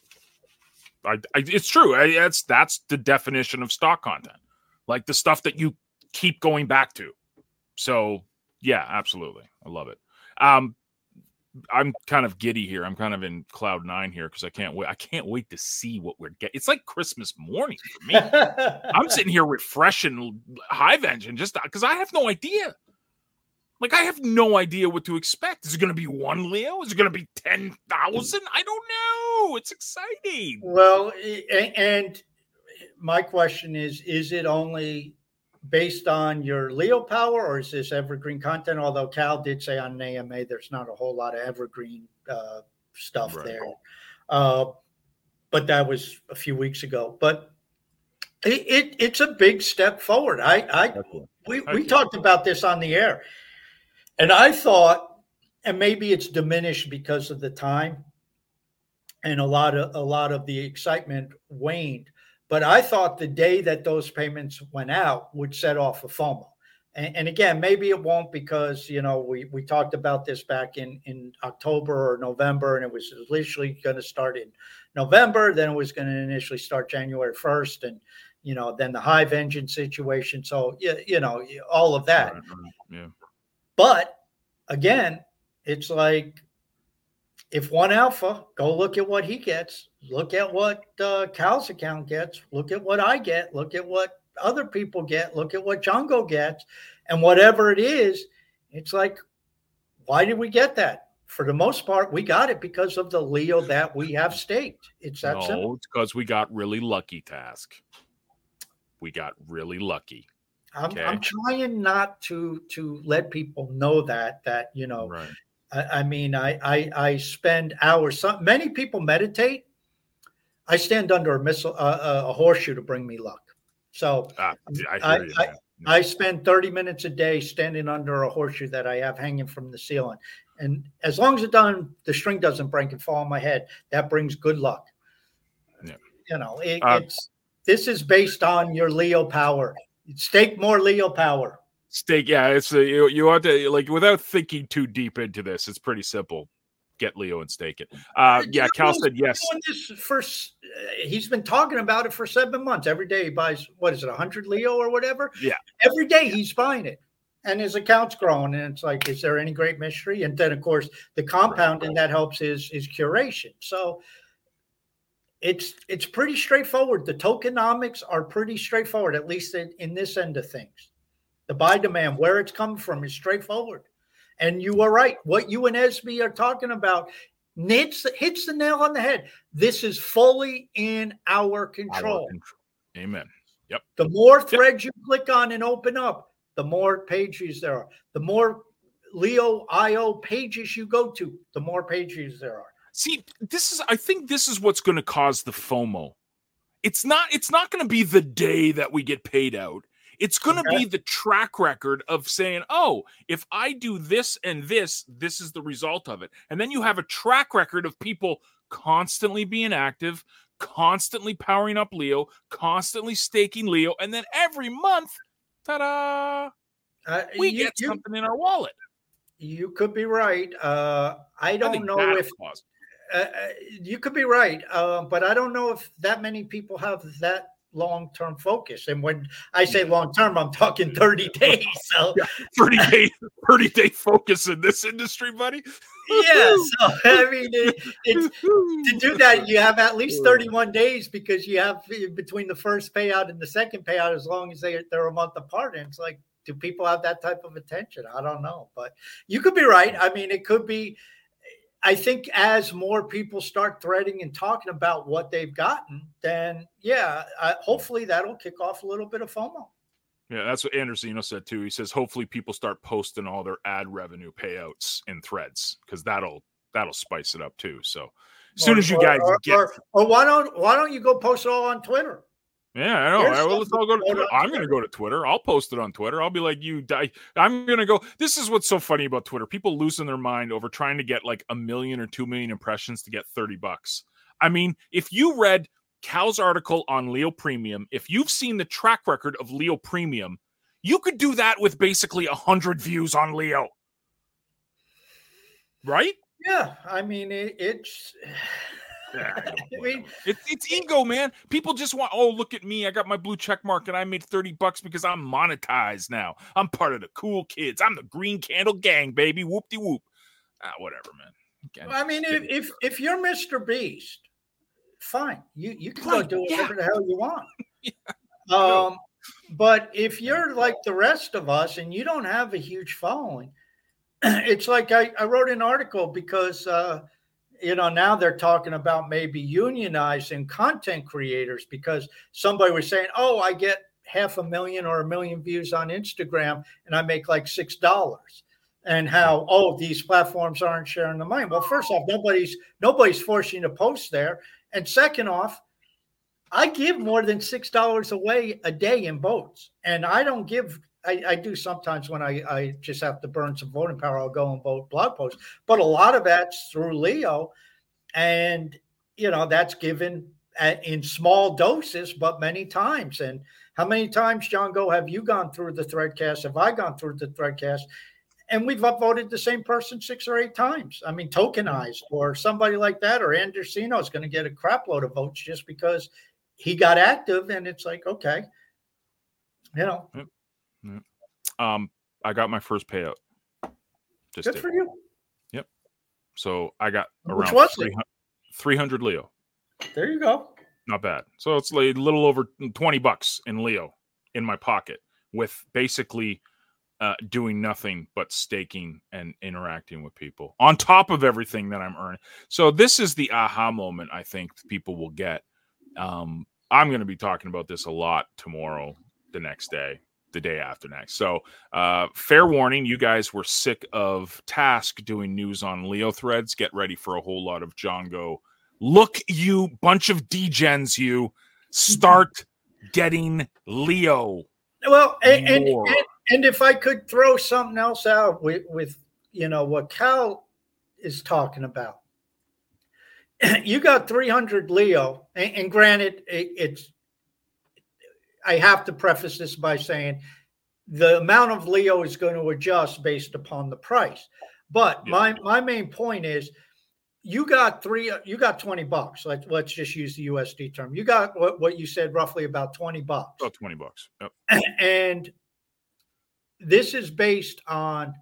It's true. That's the definition of stock content, like the stuff that you keep going back to. So yeah, absolutely. I love it. I'm kind of giddy here. I'm kind of in cloud 9 here because I can't wait. I can't wait to see what we're getting. It's like Christmas morning for me. I'm sitting here refreshing Hive Engine just because I have no idea. Like, I have no idea what to expect. Is it going to be one Leo? Is it going to be 10,000? I don't know. It's exciting. Well, and my question is it only based on your Leo power, or is this evergreen content? Although Cal did say on an AMA, there's not a whole lot of evergreen stuff there. But that was a few weeks ago. But it's a big step forward. We talked about this on the air, and I thought, and maybe it's diminished because of the time, and a lot of the excitement waned. But I thought the day that those payments went out would set off a FOMO. And again, maybe it won't, because, we talked about this back in October or November, and it was initially going to start in November. Then it was going to initially start January 1st. And, then the Hive Engine situation. So, all of that. Yeah. But again, it's like, if one alpha, go look at what he gets, look at what Cal's account gets, look at what I get, look at what other people get, look at what Django gets, and whatever it is, it's like, why did we get that? For the most part, we got it because of the Leo that we have staked. It's that simple. No, it's because we got really lucky, Task. We got really lucky. I'm trying not to let people know that, Right. I spend hours. Many people meditate. I stand under a horseshoe to bring me luck. So I spend 30 minutes a day standing under a horseshoe that I have hanging from the ceiling. And as long as the string doesn't break and fall on my head, that brings good luck. Yeah. This is based on your Leo power. Stake more Leo power. Stake, yeah, it's you ought to, like, without thinking too deep into this, it's pretty simple. Get Leo and stake it. Yeah, Cal said yes. He's been talking about it for 7 months. Every day he buys, 100 Leo or whatever? Yeah. Every day he's buying it. And his account's growing. And it's like, is there any great mystery? And then, of course, the compounding that helps is curation. So it's pretty straightforward. The tokenomics are pretty straightforward, at least in this end of things. The buy demand, where it's coming from, is straightforward. And you are right. What you and Esme are talking about hits the nail on the head. This is fully in our control. Amen. Yep. The more threads you click on and open up, the more pages there are. The more Leo IO pages you go to, the more pages there are. See, I think this is what's going to cause the FOMO. It's not going to be the day that we get paid out. It's going to be the track record of saying, oh, if I do this and this is the result of it. And then you have a track record of people constantly being active, constantly powering up Leo, constantly staking Leo. And then every month, ta-da, we get something in our wallet. You could be right. I don't know if You could be right, but I don't know if that many people have that long-term focus. And when I say long-term, I'm talking 30 days. So yeah, 30-day focus in this industry, buddy. Yeah, so I mean, it's to do that, you have at least 31 days because you have between the first payout and the second payout, as long as they're a month apart. And it's like, do people have that type of attention? I don't know, but you could be right. I mean, it could be. I think as more people start threading and talking about what they've gotten, then hopefully that'll kick off a little bit of FOMO. Yeah, that's what Andersino said too. He says hopefully people start posting all their ad revenue payouts in threads because that'll spice it up too. So as soon as you guys or why don't you go post it all on Twitter? Yeah, I know. Let's all go to Twitter. I'm going to go to Twitter. I'll post it on Twitter. I'll be like, I'm going to go. This is what's so funny about Twitter. People losing their mind over trying to get like 1 million or 2 million impressions to get $30. I mean, if you read Cal's article on Leo Premium, if you've seen the track record of Leo Premium, you could do that with basically 100 views on Leo. Right? Yeah. I mean, it's... It's ego, man. People just want, oh, look at me. I got my blue check mark and I made $30 because I'm monetized now. I'm part of the cool kids. I'm the Green Candle Gang, baby. Whoop-de-whoop. Whatever, man. Again, I mean, if you're Mr. Beast, fine. You can go do whatever the hell you want. But if you're like the rest of us and you don't have a huge following, it's like I wrote an article because now they're talking about maybe unionizing content creators because somebody was saying, oh, I get 500,000 or 1 million views on Instagram and I make like $6. And how, these platforms aren't sharing the money. Well, first off, nobody's forcing you to post there. And second off, I give more than $6 away a day in votes. And I don't give, I do sometimes when I just have to burn some voting power, I'll go and vote blog posts. But a lot of that's through Leo. And, that's given in small doses, but many times. And how many times, John Go, have you gone through the Threadcast? Have I gone through the Threadcast? And we've upvoted the same person 6 or 8 times. I mean, Tokenized or somebody like that, or Andersino is going to get a crap load of votes just because he got active. And it's like, okay, I got my first payout. Good for you. Yep. So I got around 300 Leo. There you go. Not bad. So it's like a little over $20 in Leo in my pocket with basically doing nothing but staking and interacting with people on top of everything that I'm earning. So this is the aha moment I think people will get. I'm going to be talking about this a lot tomorrow, the next day, the day after next. So fair warning, you guys were sick of Task doing news on Leo threads. Get ready for a whole lot of John Go. Look, you bunch of degens, you start getting Leo. Well, and if I could throw something else out with what Cal is talking about, you got 300 Leo, and granted, I have to preface this by saying the amount of Leo is going to adjust based upon the price. But my main point is you got $20. Let's just use the USD term. You got what you said, roughly about $20. About $20. Yep. And this is based on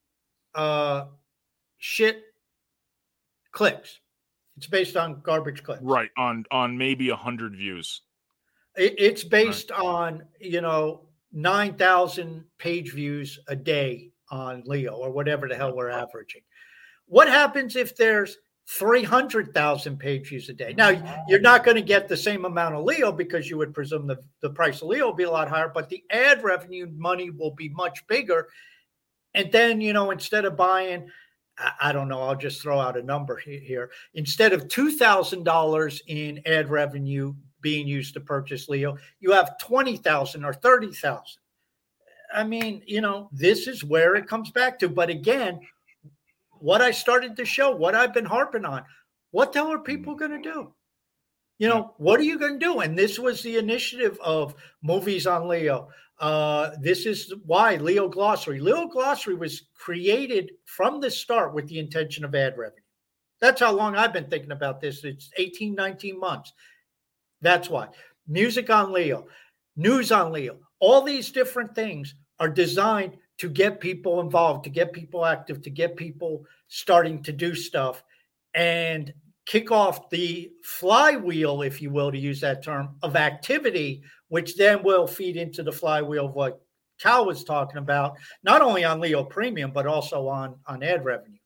shit clicks. It's based on garbage clicks. Right. On maybe 100 views. It's based on, 9,000 page views a day on Leo or whatever the hell we're averaging. What happens if there's 300,000 page views a day? Now, you're not going to get the same amount of Leo because you would presume the price of Leo will be a lot higher, but the ad revenue money will be much bigger. And then, instead of buying, I don't know, I'll just throw out a number here. Instead of $2,000 in ad revenue being used to purchase Leo, you have 20,000 or 30,000. I mean, this is where it comes back to. But again, what I started to show, what I've been harping on, what the hell are people going to do? What are you going to do? And this was the initiative of movies on Leo. This is why Leo Glossary. Leo Glossary was created from the start with the intention of ad revenue. That's how long I've been thinking about this. It's 18, 19 months. That's why. Music on Leo, news on Leo, all these different things are designed to get people involved, to get people active, to get people starting to do stuff and kick off the flywheel, if you will, to use that term, of activity, which then will feed into the flywheel of what Cal was talking about, not only on Leo Premium, but also on ad revenue.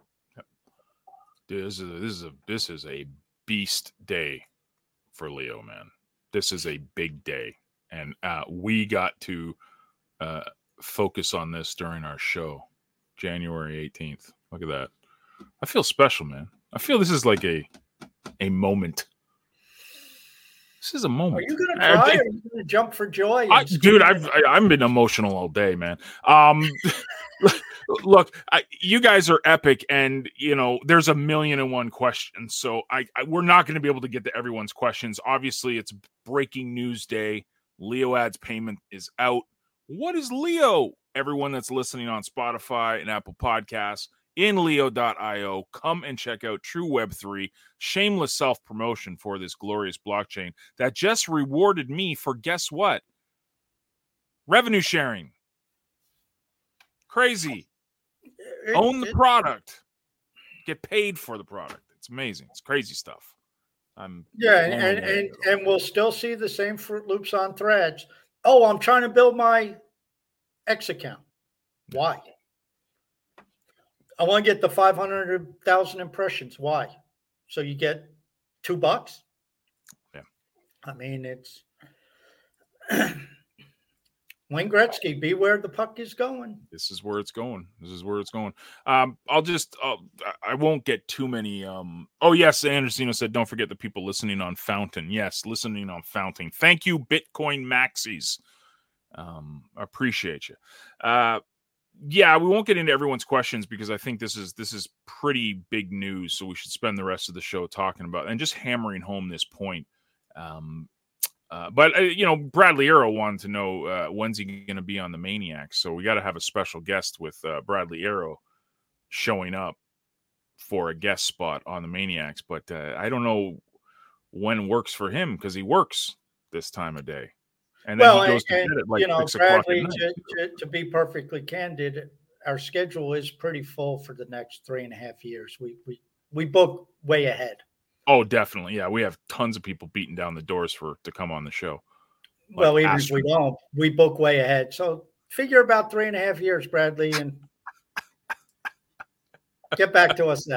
This is a beast day for Leo, man. This is a big day, and we got to focus on this during our show, January 18th. Look at that. I feel special, man. I feel this is like a moment. This is a moment. Are you going to cry or are you going to jump for joy? Dude, I've been emotional all day, man. Look, you guys are epic, and there's 1,000,001 questions, so we're not going to be able to get to everyone's questions. Obviously, it's breaking news day. Leo Ads payment is out. What is Leo? Everyone that's listening on Spotify and Apple Podcasts, in Leo.io, come and check out True Web3, shameless self-promotion for this glorious blockchain that just rewarded me for, guess what? Revenue sharing. Crazy. Own the product. Get paid for the product. It's amazing. It's crazy stuff. And we'll still see the same Fruit Loops on Threads. Oh, I'm trying to build my X account. Why? I want to get the 500,000 impressions. Why? So you get $2? Yeah. I mean, it's Wayne Gretzky, be where the puck is going. This is where it's going. I won't get too many. Oh, yes. Andersino said, don't forget the people listening on Fountain. Yes, listening on Fountain. Thank you, Bitcoin Maxis. I appreciate you. Yeah, we won't get into everyone's questions because I think this is pretty big news. So we should spend the rest of the show talking about and just hammering home this point. But Bradley Arrow wanted to know when's he going to be on the Maniacs. So we got to have a special guest with Bradley Arrow showing up for a guest spot on the Maniacs. But I don't know when works for him because he works this time of day. And then he goes to bed at like 6 o'clock Bradley, at night. to be perfectly candid, our schedule is pretty full for the next 3.5 years. We book way ahead. Oh, definitely. Yeah, we have tons of people beating down the doors to come on the show. Well, even if we don't, we book way ahead. So figure about 3.5 years, Bradley, and get back to us then.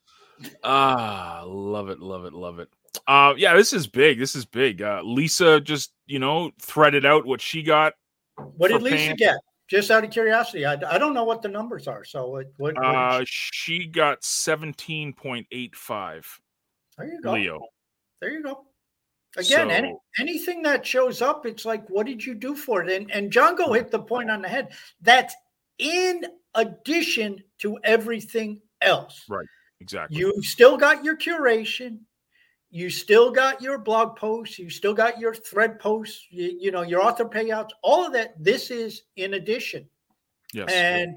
Love it. Yeah, this is big. Lisa just, threaded out what she got. What did Lisa get? Just out of curiosity. I don't know what the numbers are. So what she got 17.85. There you go. Leo. There you go. Again, anything that shows up, it's like, what did you do for it? And Django hit the point on the head. That's in addition to everything else. Right. Exactly. You've still got your curation. You still got your blog posts. You still got your thread posts, your author payouts, all of that. This is in addition. Yes. And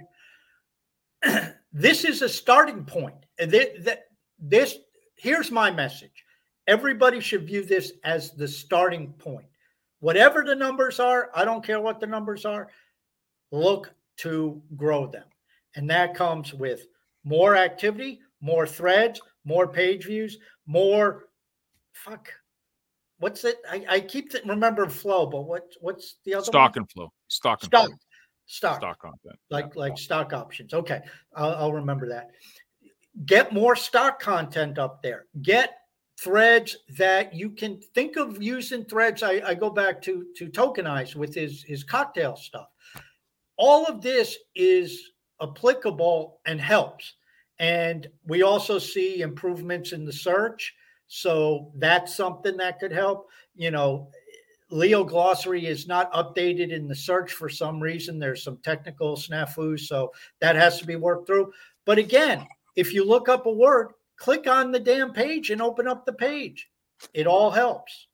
this is a starting point. And here's my message. Everybody should view this as the starting point. Whatever the numbers are, I don't care what the numbers are, look to grow them. And that comes with more activity, more threads, more page views, more what's it? I keep remembering flow, but what's the other stock one? And flow. Stock content. Like stock options. Okay. I'll remember that. Get more stock content up there. Get threads that you can think of using threads. I go back to Tokenize with his cocktail stuff. All of this is applicable and helps. And we also see improvements in the search. So that's something that could help. Leo Glossary is not updated in the search for some reason. There's some technical snafus. So that has to be worked through. But again, if you look up a word, click on the damn page and open up the page. It all helps.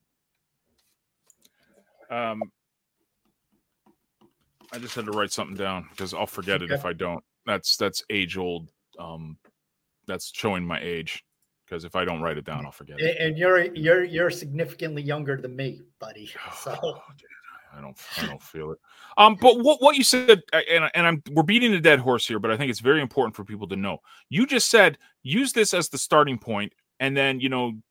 I just had to write something down because I'll forget it if I don't. That's age old That's showing my age, because if I don't write it down, I'll forget it. And you're significantly younger than me, buddy. So I don't feel it. But what you said, and we're beating a dead horse here, but I think it's very important for people to know. You just said use this as the starting point, and then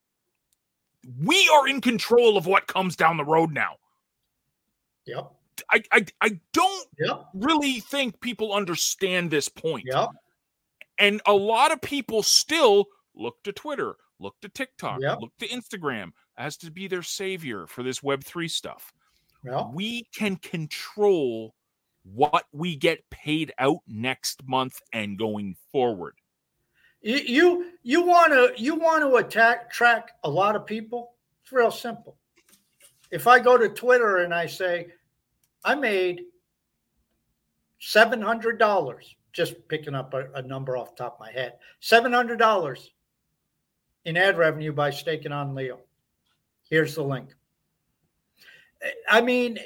we are in control of what comes down the road now. Yep. I don't really think people understand this point. Yep. And a lot of people still look to Twitter, look to TikTok, Yep. look to Instagram as to be their savior for this Web3 stuff. Yep. We can control what we get paid out next month and going forward. You want to track a lot of people? It's real simple. If I go to Twitter and I say I made $700, just picking up a number off the top of my head, $700 in ad revenue by staking on Leo. Here's the link. I mean,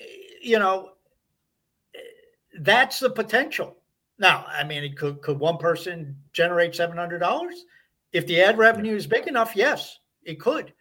that's the potential. Now, I mean, could one person generate $700? If the ad revenue is big enough, yes, it could.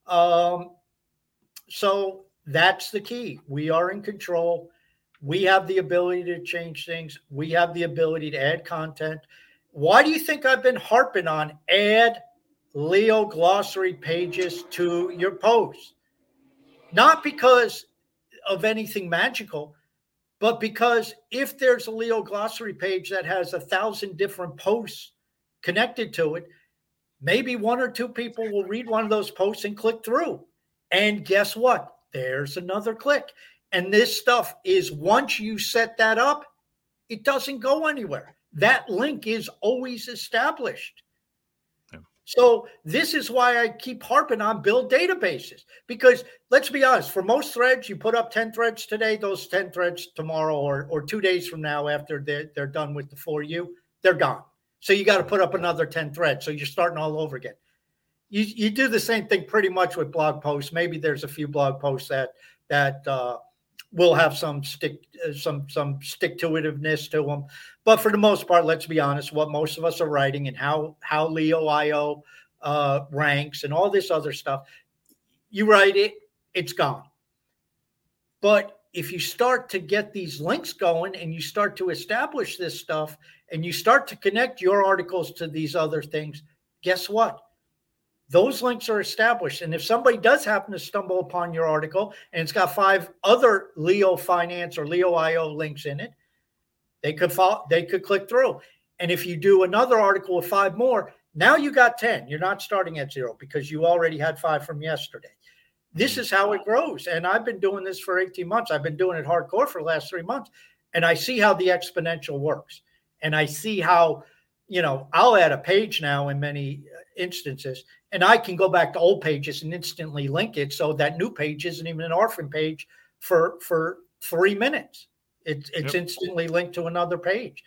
So that's the key. We are in control. We have the ability to change things. We have the ability to add content. Why do you think I've been harping on add Leo glossary pages to your posts? Not because of anything magical, but because if there's a Leo glossary page that has 1,000 different posts connected to it, maybe one or two people will read one of those posts and click through. And guess what? There's another click. And this stuff is, once you set that up, it doesn't go anywhere. That link is always established. Yeah. So this is why I keep harping on build databases, because let's be honest, for most threads, you put up 10 threads today, those 10 threads tomorrow or 2 days from now, after they're done with the For You, they're gone. So you got to put up another 10 threads. So you're starting all over again. You do the same thing pretty much with blog posts. Maybe there's a few blog posts that will have some stick-to-itiveness to them. But for the most part, let's be honest, what most of us are writing and how Leo.io ranks and all this other stuff, you write it, it's gone. But if you start to get these links going and you start to establish this stuff and you start to connect your articles to these other things, guess what? Those links are established. And if somebody does happen to stumble upon your article and it's got 5 other Leo Finance or Leo.io links in it, they could click through. And if you do another article with 5 more, now you got 10. You're not starting at 0 because you already had 5 from yesterday. This is how it grows. And I've been doing this for 18 months. I've been doing it hardcore for the last 3 months. And I see how the exponential works. And I see how, I'll add a page now in many instances, and I can go back to old pages and instantly link it so that new page isn't even an orphan page for 3 minutes. It's instantly linked to another page.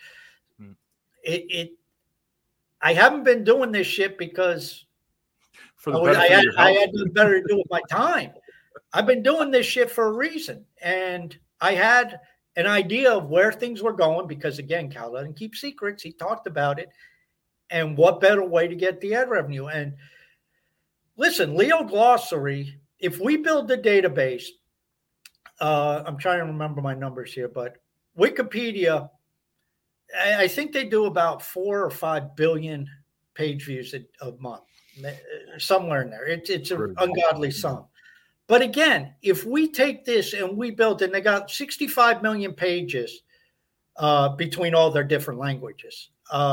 I haven't been doing this shit because I had nothing better to do with my time. I've been doing this shit for a reason. And I had an idea of where things were going because, again, Cal doesn't keep secrets. He talked about it. And what better way to get the ad revenue? And listen, Leo Glossary, if we build the database, I'm trying to remember my numbers here, but Wikipedia, I think they do about 4 or 5 billion page views a month, somewhere in there. It's an ungodly sum. But again, if we take this and we build, and they got 65 million pages between all their different languages.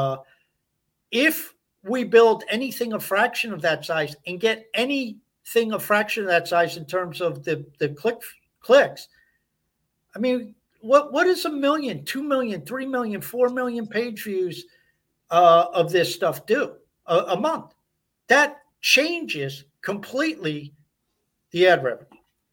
If we build anything a fraction of that size and get anything a fraction of that size in terms of the clicks, I mean, what is 1 million, 2 million, 3 million, 4 million page views of this stuff do a month? That changes completely the ad revenue.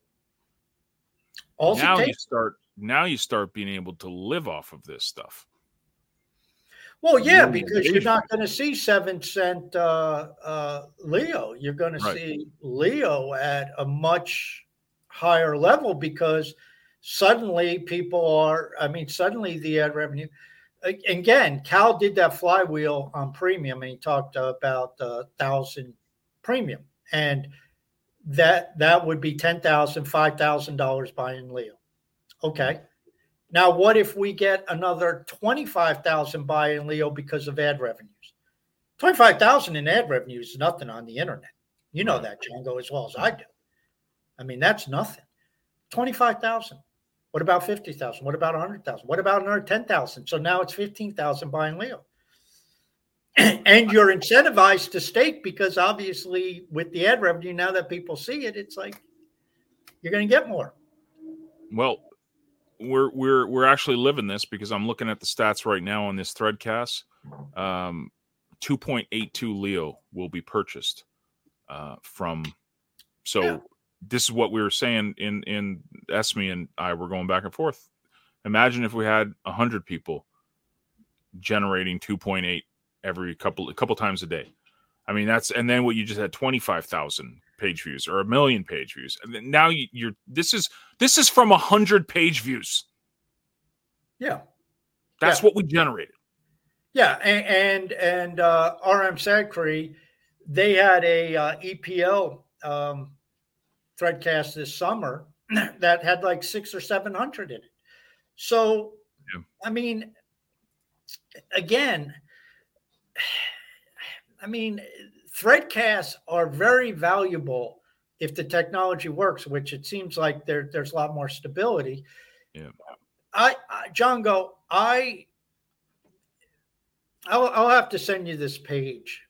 Now you start being able to live off of this stuff. Well, yeah, because you're not going to see 7-cent Leo. You're going to see Leo at a much higher level because suddenly suddenly the ad revenue. again, Cal did that flywheel on premium, and he talked about 1,000 premium, and that would be $10,000, $5,000 buying Leo. Okay. Now, what if we get another 25,000 buying Leo because of ad revenues? 25,000 in ad revenues is nothing on the internet. You know that, Django, as well as I do. I mean, that's nothing. 25,000. What about 50,000? What about 100,000? What about another 10,000? So now it's 15,000 buying Leo. And you're incentivized to stake because obviously with the ad revenue, now that people see it, it's like you're going to get more. Well, we're actually living this because I'm looking at the stats right now on this Threadcast. 2.82 Leo will be purchased from. So yeah. This is what we were saying in Esme and I were going back and forth. Imagine if we had 100 people generating 2.8 every couple times a day. I mean, and then what you just had 25,000 page views or 1 million page views. And then now this is from 100 page views. Yeah. That's what we generated. Yeah. And RM Sacre, they had a EPL Threadcast this summer that had like 600 or 700 in it. So, yeah. I mean, again, Threadcasts are very valuable if the technology works, which it seems like there's a lot more stability. Yeah. Django, I'll have to send you this page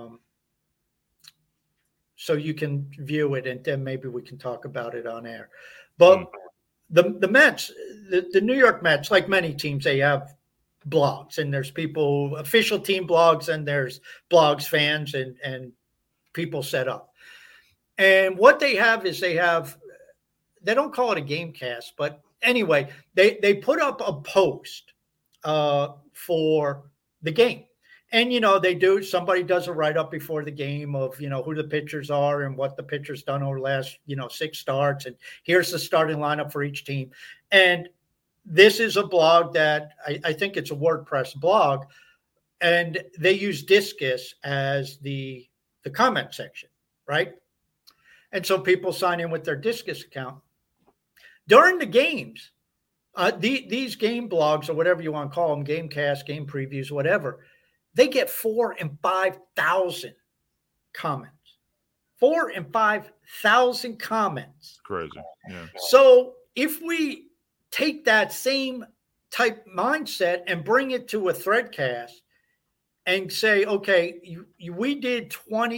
so you can view it, and then maybe we can talk about it on air. But the Mets, the New York Mets, like many teams, they have blogs, and there's people, official team blogs, and there's blogs, fans, and people set up. And what they have is they don't call it a game cast, but anyway, they put up a post for the game. And, somebody does a write-up before the game of, who the pitchers are and what the pitcher's done over the last, 6 starts. And here's the starting lineup for each team. And this is a blog that I think it's a WordPress blog. And they use Discus as the comment section, right? And so people sign in with their Discus account. During the games, these game blogs, or whatever you want to call them, game casts, game previews, whatever, they get 4,000 and 5,000 comments. 4,000 and 5,000 comments. Crazy. Yeah. So if we take that same type mindset and bring it to a Threadcast and say, okay, we did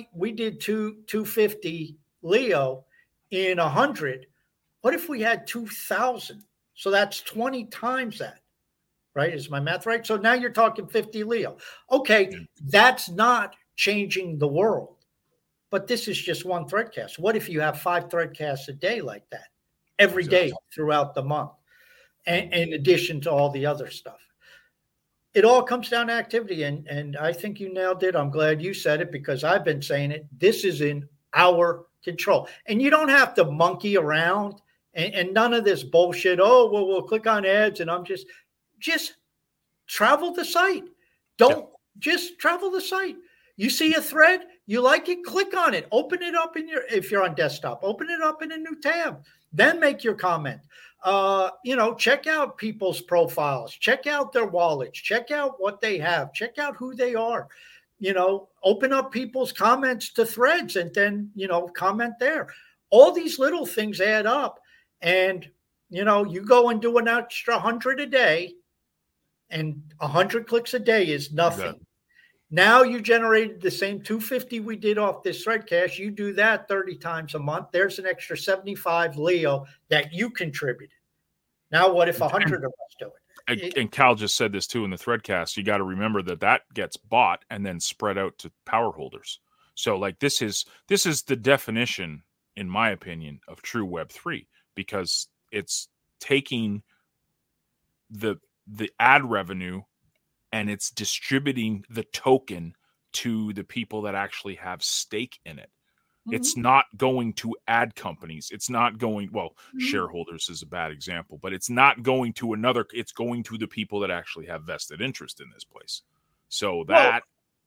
250 Leo in 100. What if we had 2,000? So that's 20 times that. Right? Is my math right? So now you're talking 50 Leo. Okay, that's not changing the world. But this is just one Threadcast. What if you have 5 Threadcasts a day like that every day throughout the month, and in addition to all the other stuff? It all comes down to activity, and I think you nailed it. I'm glad you said it because I've been saying it. This is in our control. And you don't have to monkey around and none of this bullshit. Oh, well, we'll click on ads, and I'm just travel the site. Just travel the site. You see a thread, you like it, click on it, open it up if you're on desktop, open it up in a new tab, then make your comment. Check out people's profiles, check out their wallets, check out what they have, check out who they are, open up people's comments to threads and then, comment there. All these little things add up, and, you go and do an extra 100 a day, and 100 clicks a day is nothing. Exactly. Now you generated the same 250 we did off this Threadcast. You do that 30 times a month. There's an extra 75 Leo that you contributed. Now what if 100 of us do it? And Cal just said this too in the Threadcast. You got to remember that gets bought and then spread out to power holders. So like this is the definition, in my opinion, of true Web3, because it's taking the ad revenue and it's distributing the token to the people that actually have stake in it. It's not going to ad companies. It's not going, shareholders is a bad example, but it's not going to it's going to the people that actually have vested interest in this place. So that.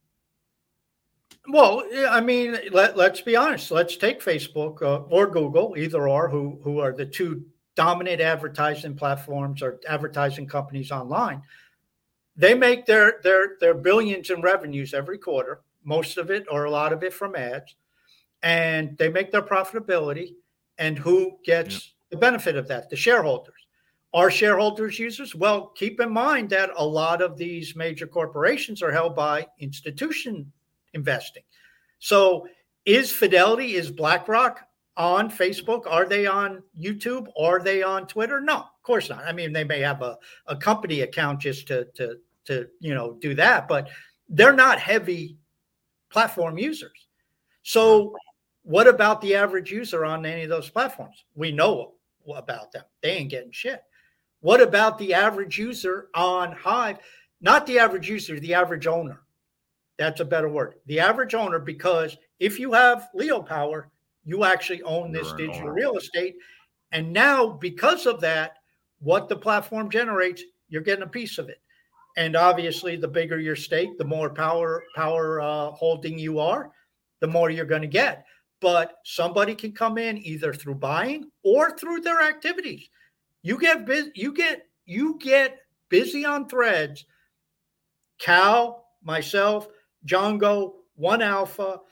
Well, I mean, let's be honest. Let's take Facebook or Google, either or, who are the two dominant advertising platforms or advertising companies online. They make their billions in revenues every quarter, most of it or a lot of it from ads, and they make their profitability. And who gets the benefit of that? The shareholders. Are shareholders users? Well, keep in mind that a lot of these major corporations are held by institution investing. So is Fidelity, is BlackRock on Facebook? Are they on YouTube? Are they on Twitter? No, of course not. I mean, they may have a company account just to do that, but they're not heavy platform users. So what about the average user on any of those platforms? We know about them. They ain't getting shit. What about the average user on Hive? Not the average user, the average owner. That's a better word. The average owner, because if you have Leo Power, you actually own this digital real estate. And now, because of that, what the platform generates, you're getting a piece of it. And obviously, the bigger your stake, the more power holding you are, the more you're going to get. But somebody can come in either through buying or through their activities. You get busy on Threads. Cal, myself, Django, One Alpha,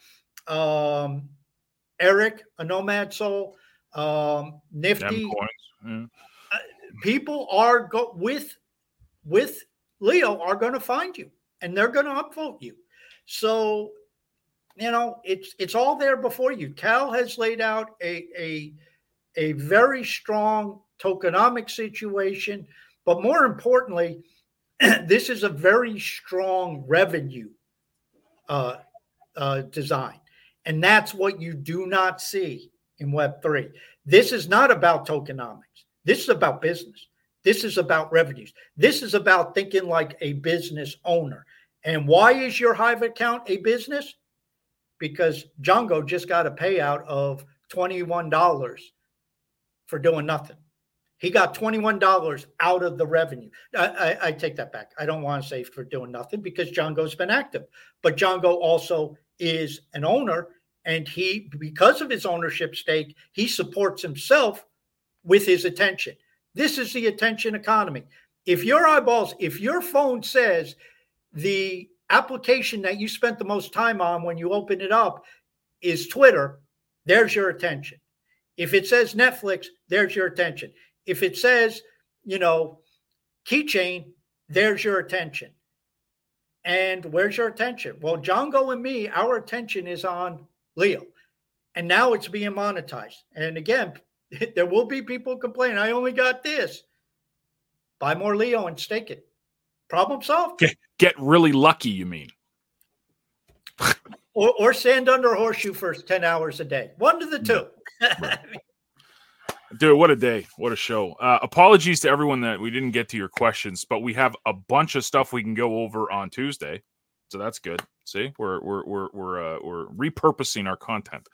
Eric, a Nomad Soul, Nifty. People are with Leo are going to find you, and they're going to upvote you. So, it's all there before you. Cal has laid out a very strong tokenomic situation, but more importantly, this is a very strong revenue design. And that's what you do not see in Web3. This is not about tokenomics. This is about business. This is about revenues. This is about thinking like a business owner. And why is your Hive account a business? Because Django just got a payout of $21 for doing nothing. He got $21 out of the revenue. I take that back. I don't want to say for doing nothing because Django's been active. But Django also is an owner, and he, because of his ownership stake, he supports himself with his attention. This is the attention economy. If your phone says the application that you spent the most time on when you open it up is Twitter, there's your attention. If it says Netflix, there's your attention. If it says, Keychain, there's your attention. And where's your attention? Well, Django and me, our attention is on Leo. And now it's being monetized. And again, there will be people complaining, I only got this. Buy more Leo and stake it. Problem solved. Get really lucky, you mean? or stand under a horseshoe for 10 hours a day. One of the two. Right. Dude, what a day. What a show. Apologies to everyone that we didn't get to your questions, but we have a bunch of stuff we can go over on Tuesday. So that's good. See, we're repurposing our content.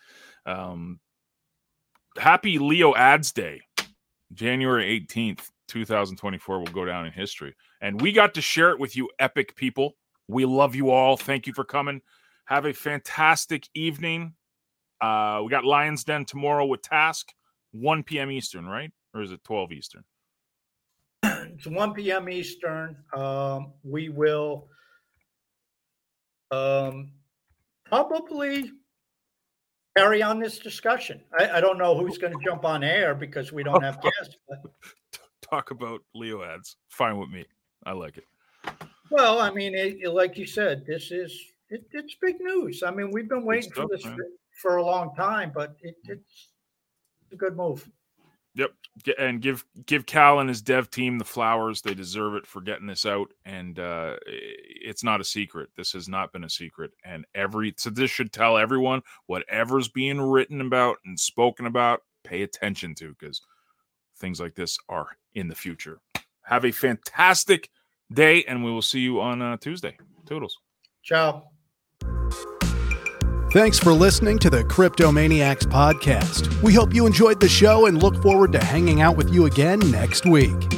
Happy Leo Ads Day. January 18th, 2024 will go down in history. And we got to share it with you, epic people. We love you all. Thank you for coming. Have a fantastic evening. We got Lions Den tomorrow with Task. 1 p.m. Eastern, right? Or is it 12 Eastern? It's 1 p.m. Eastern. We will probably carry on this discussion. I don't know who's going to jump on air because we don't have guests. But... Talk about Leo ads. Fine with me. I like it. Well, I mean, like you said, it's big news. I mean, we've been waiting for this for a long time, but it's a good move. Yep. And give Cal and his dev team the flowers. They deserve it for getting this out. And it's not a secret. This has not been a secret. And so this should tell everyone whatever's being written about and spoken about, pay attention to, because things like this are in the future. Have a fantastic day, and we will see you on Tuesday. Toodles. Ciao. Thanks for listening to the Cryptomaniacs podcast. We hope you enjoyed the show and look forward to hanging out with you again next week.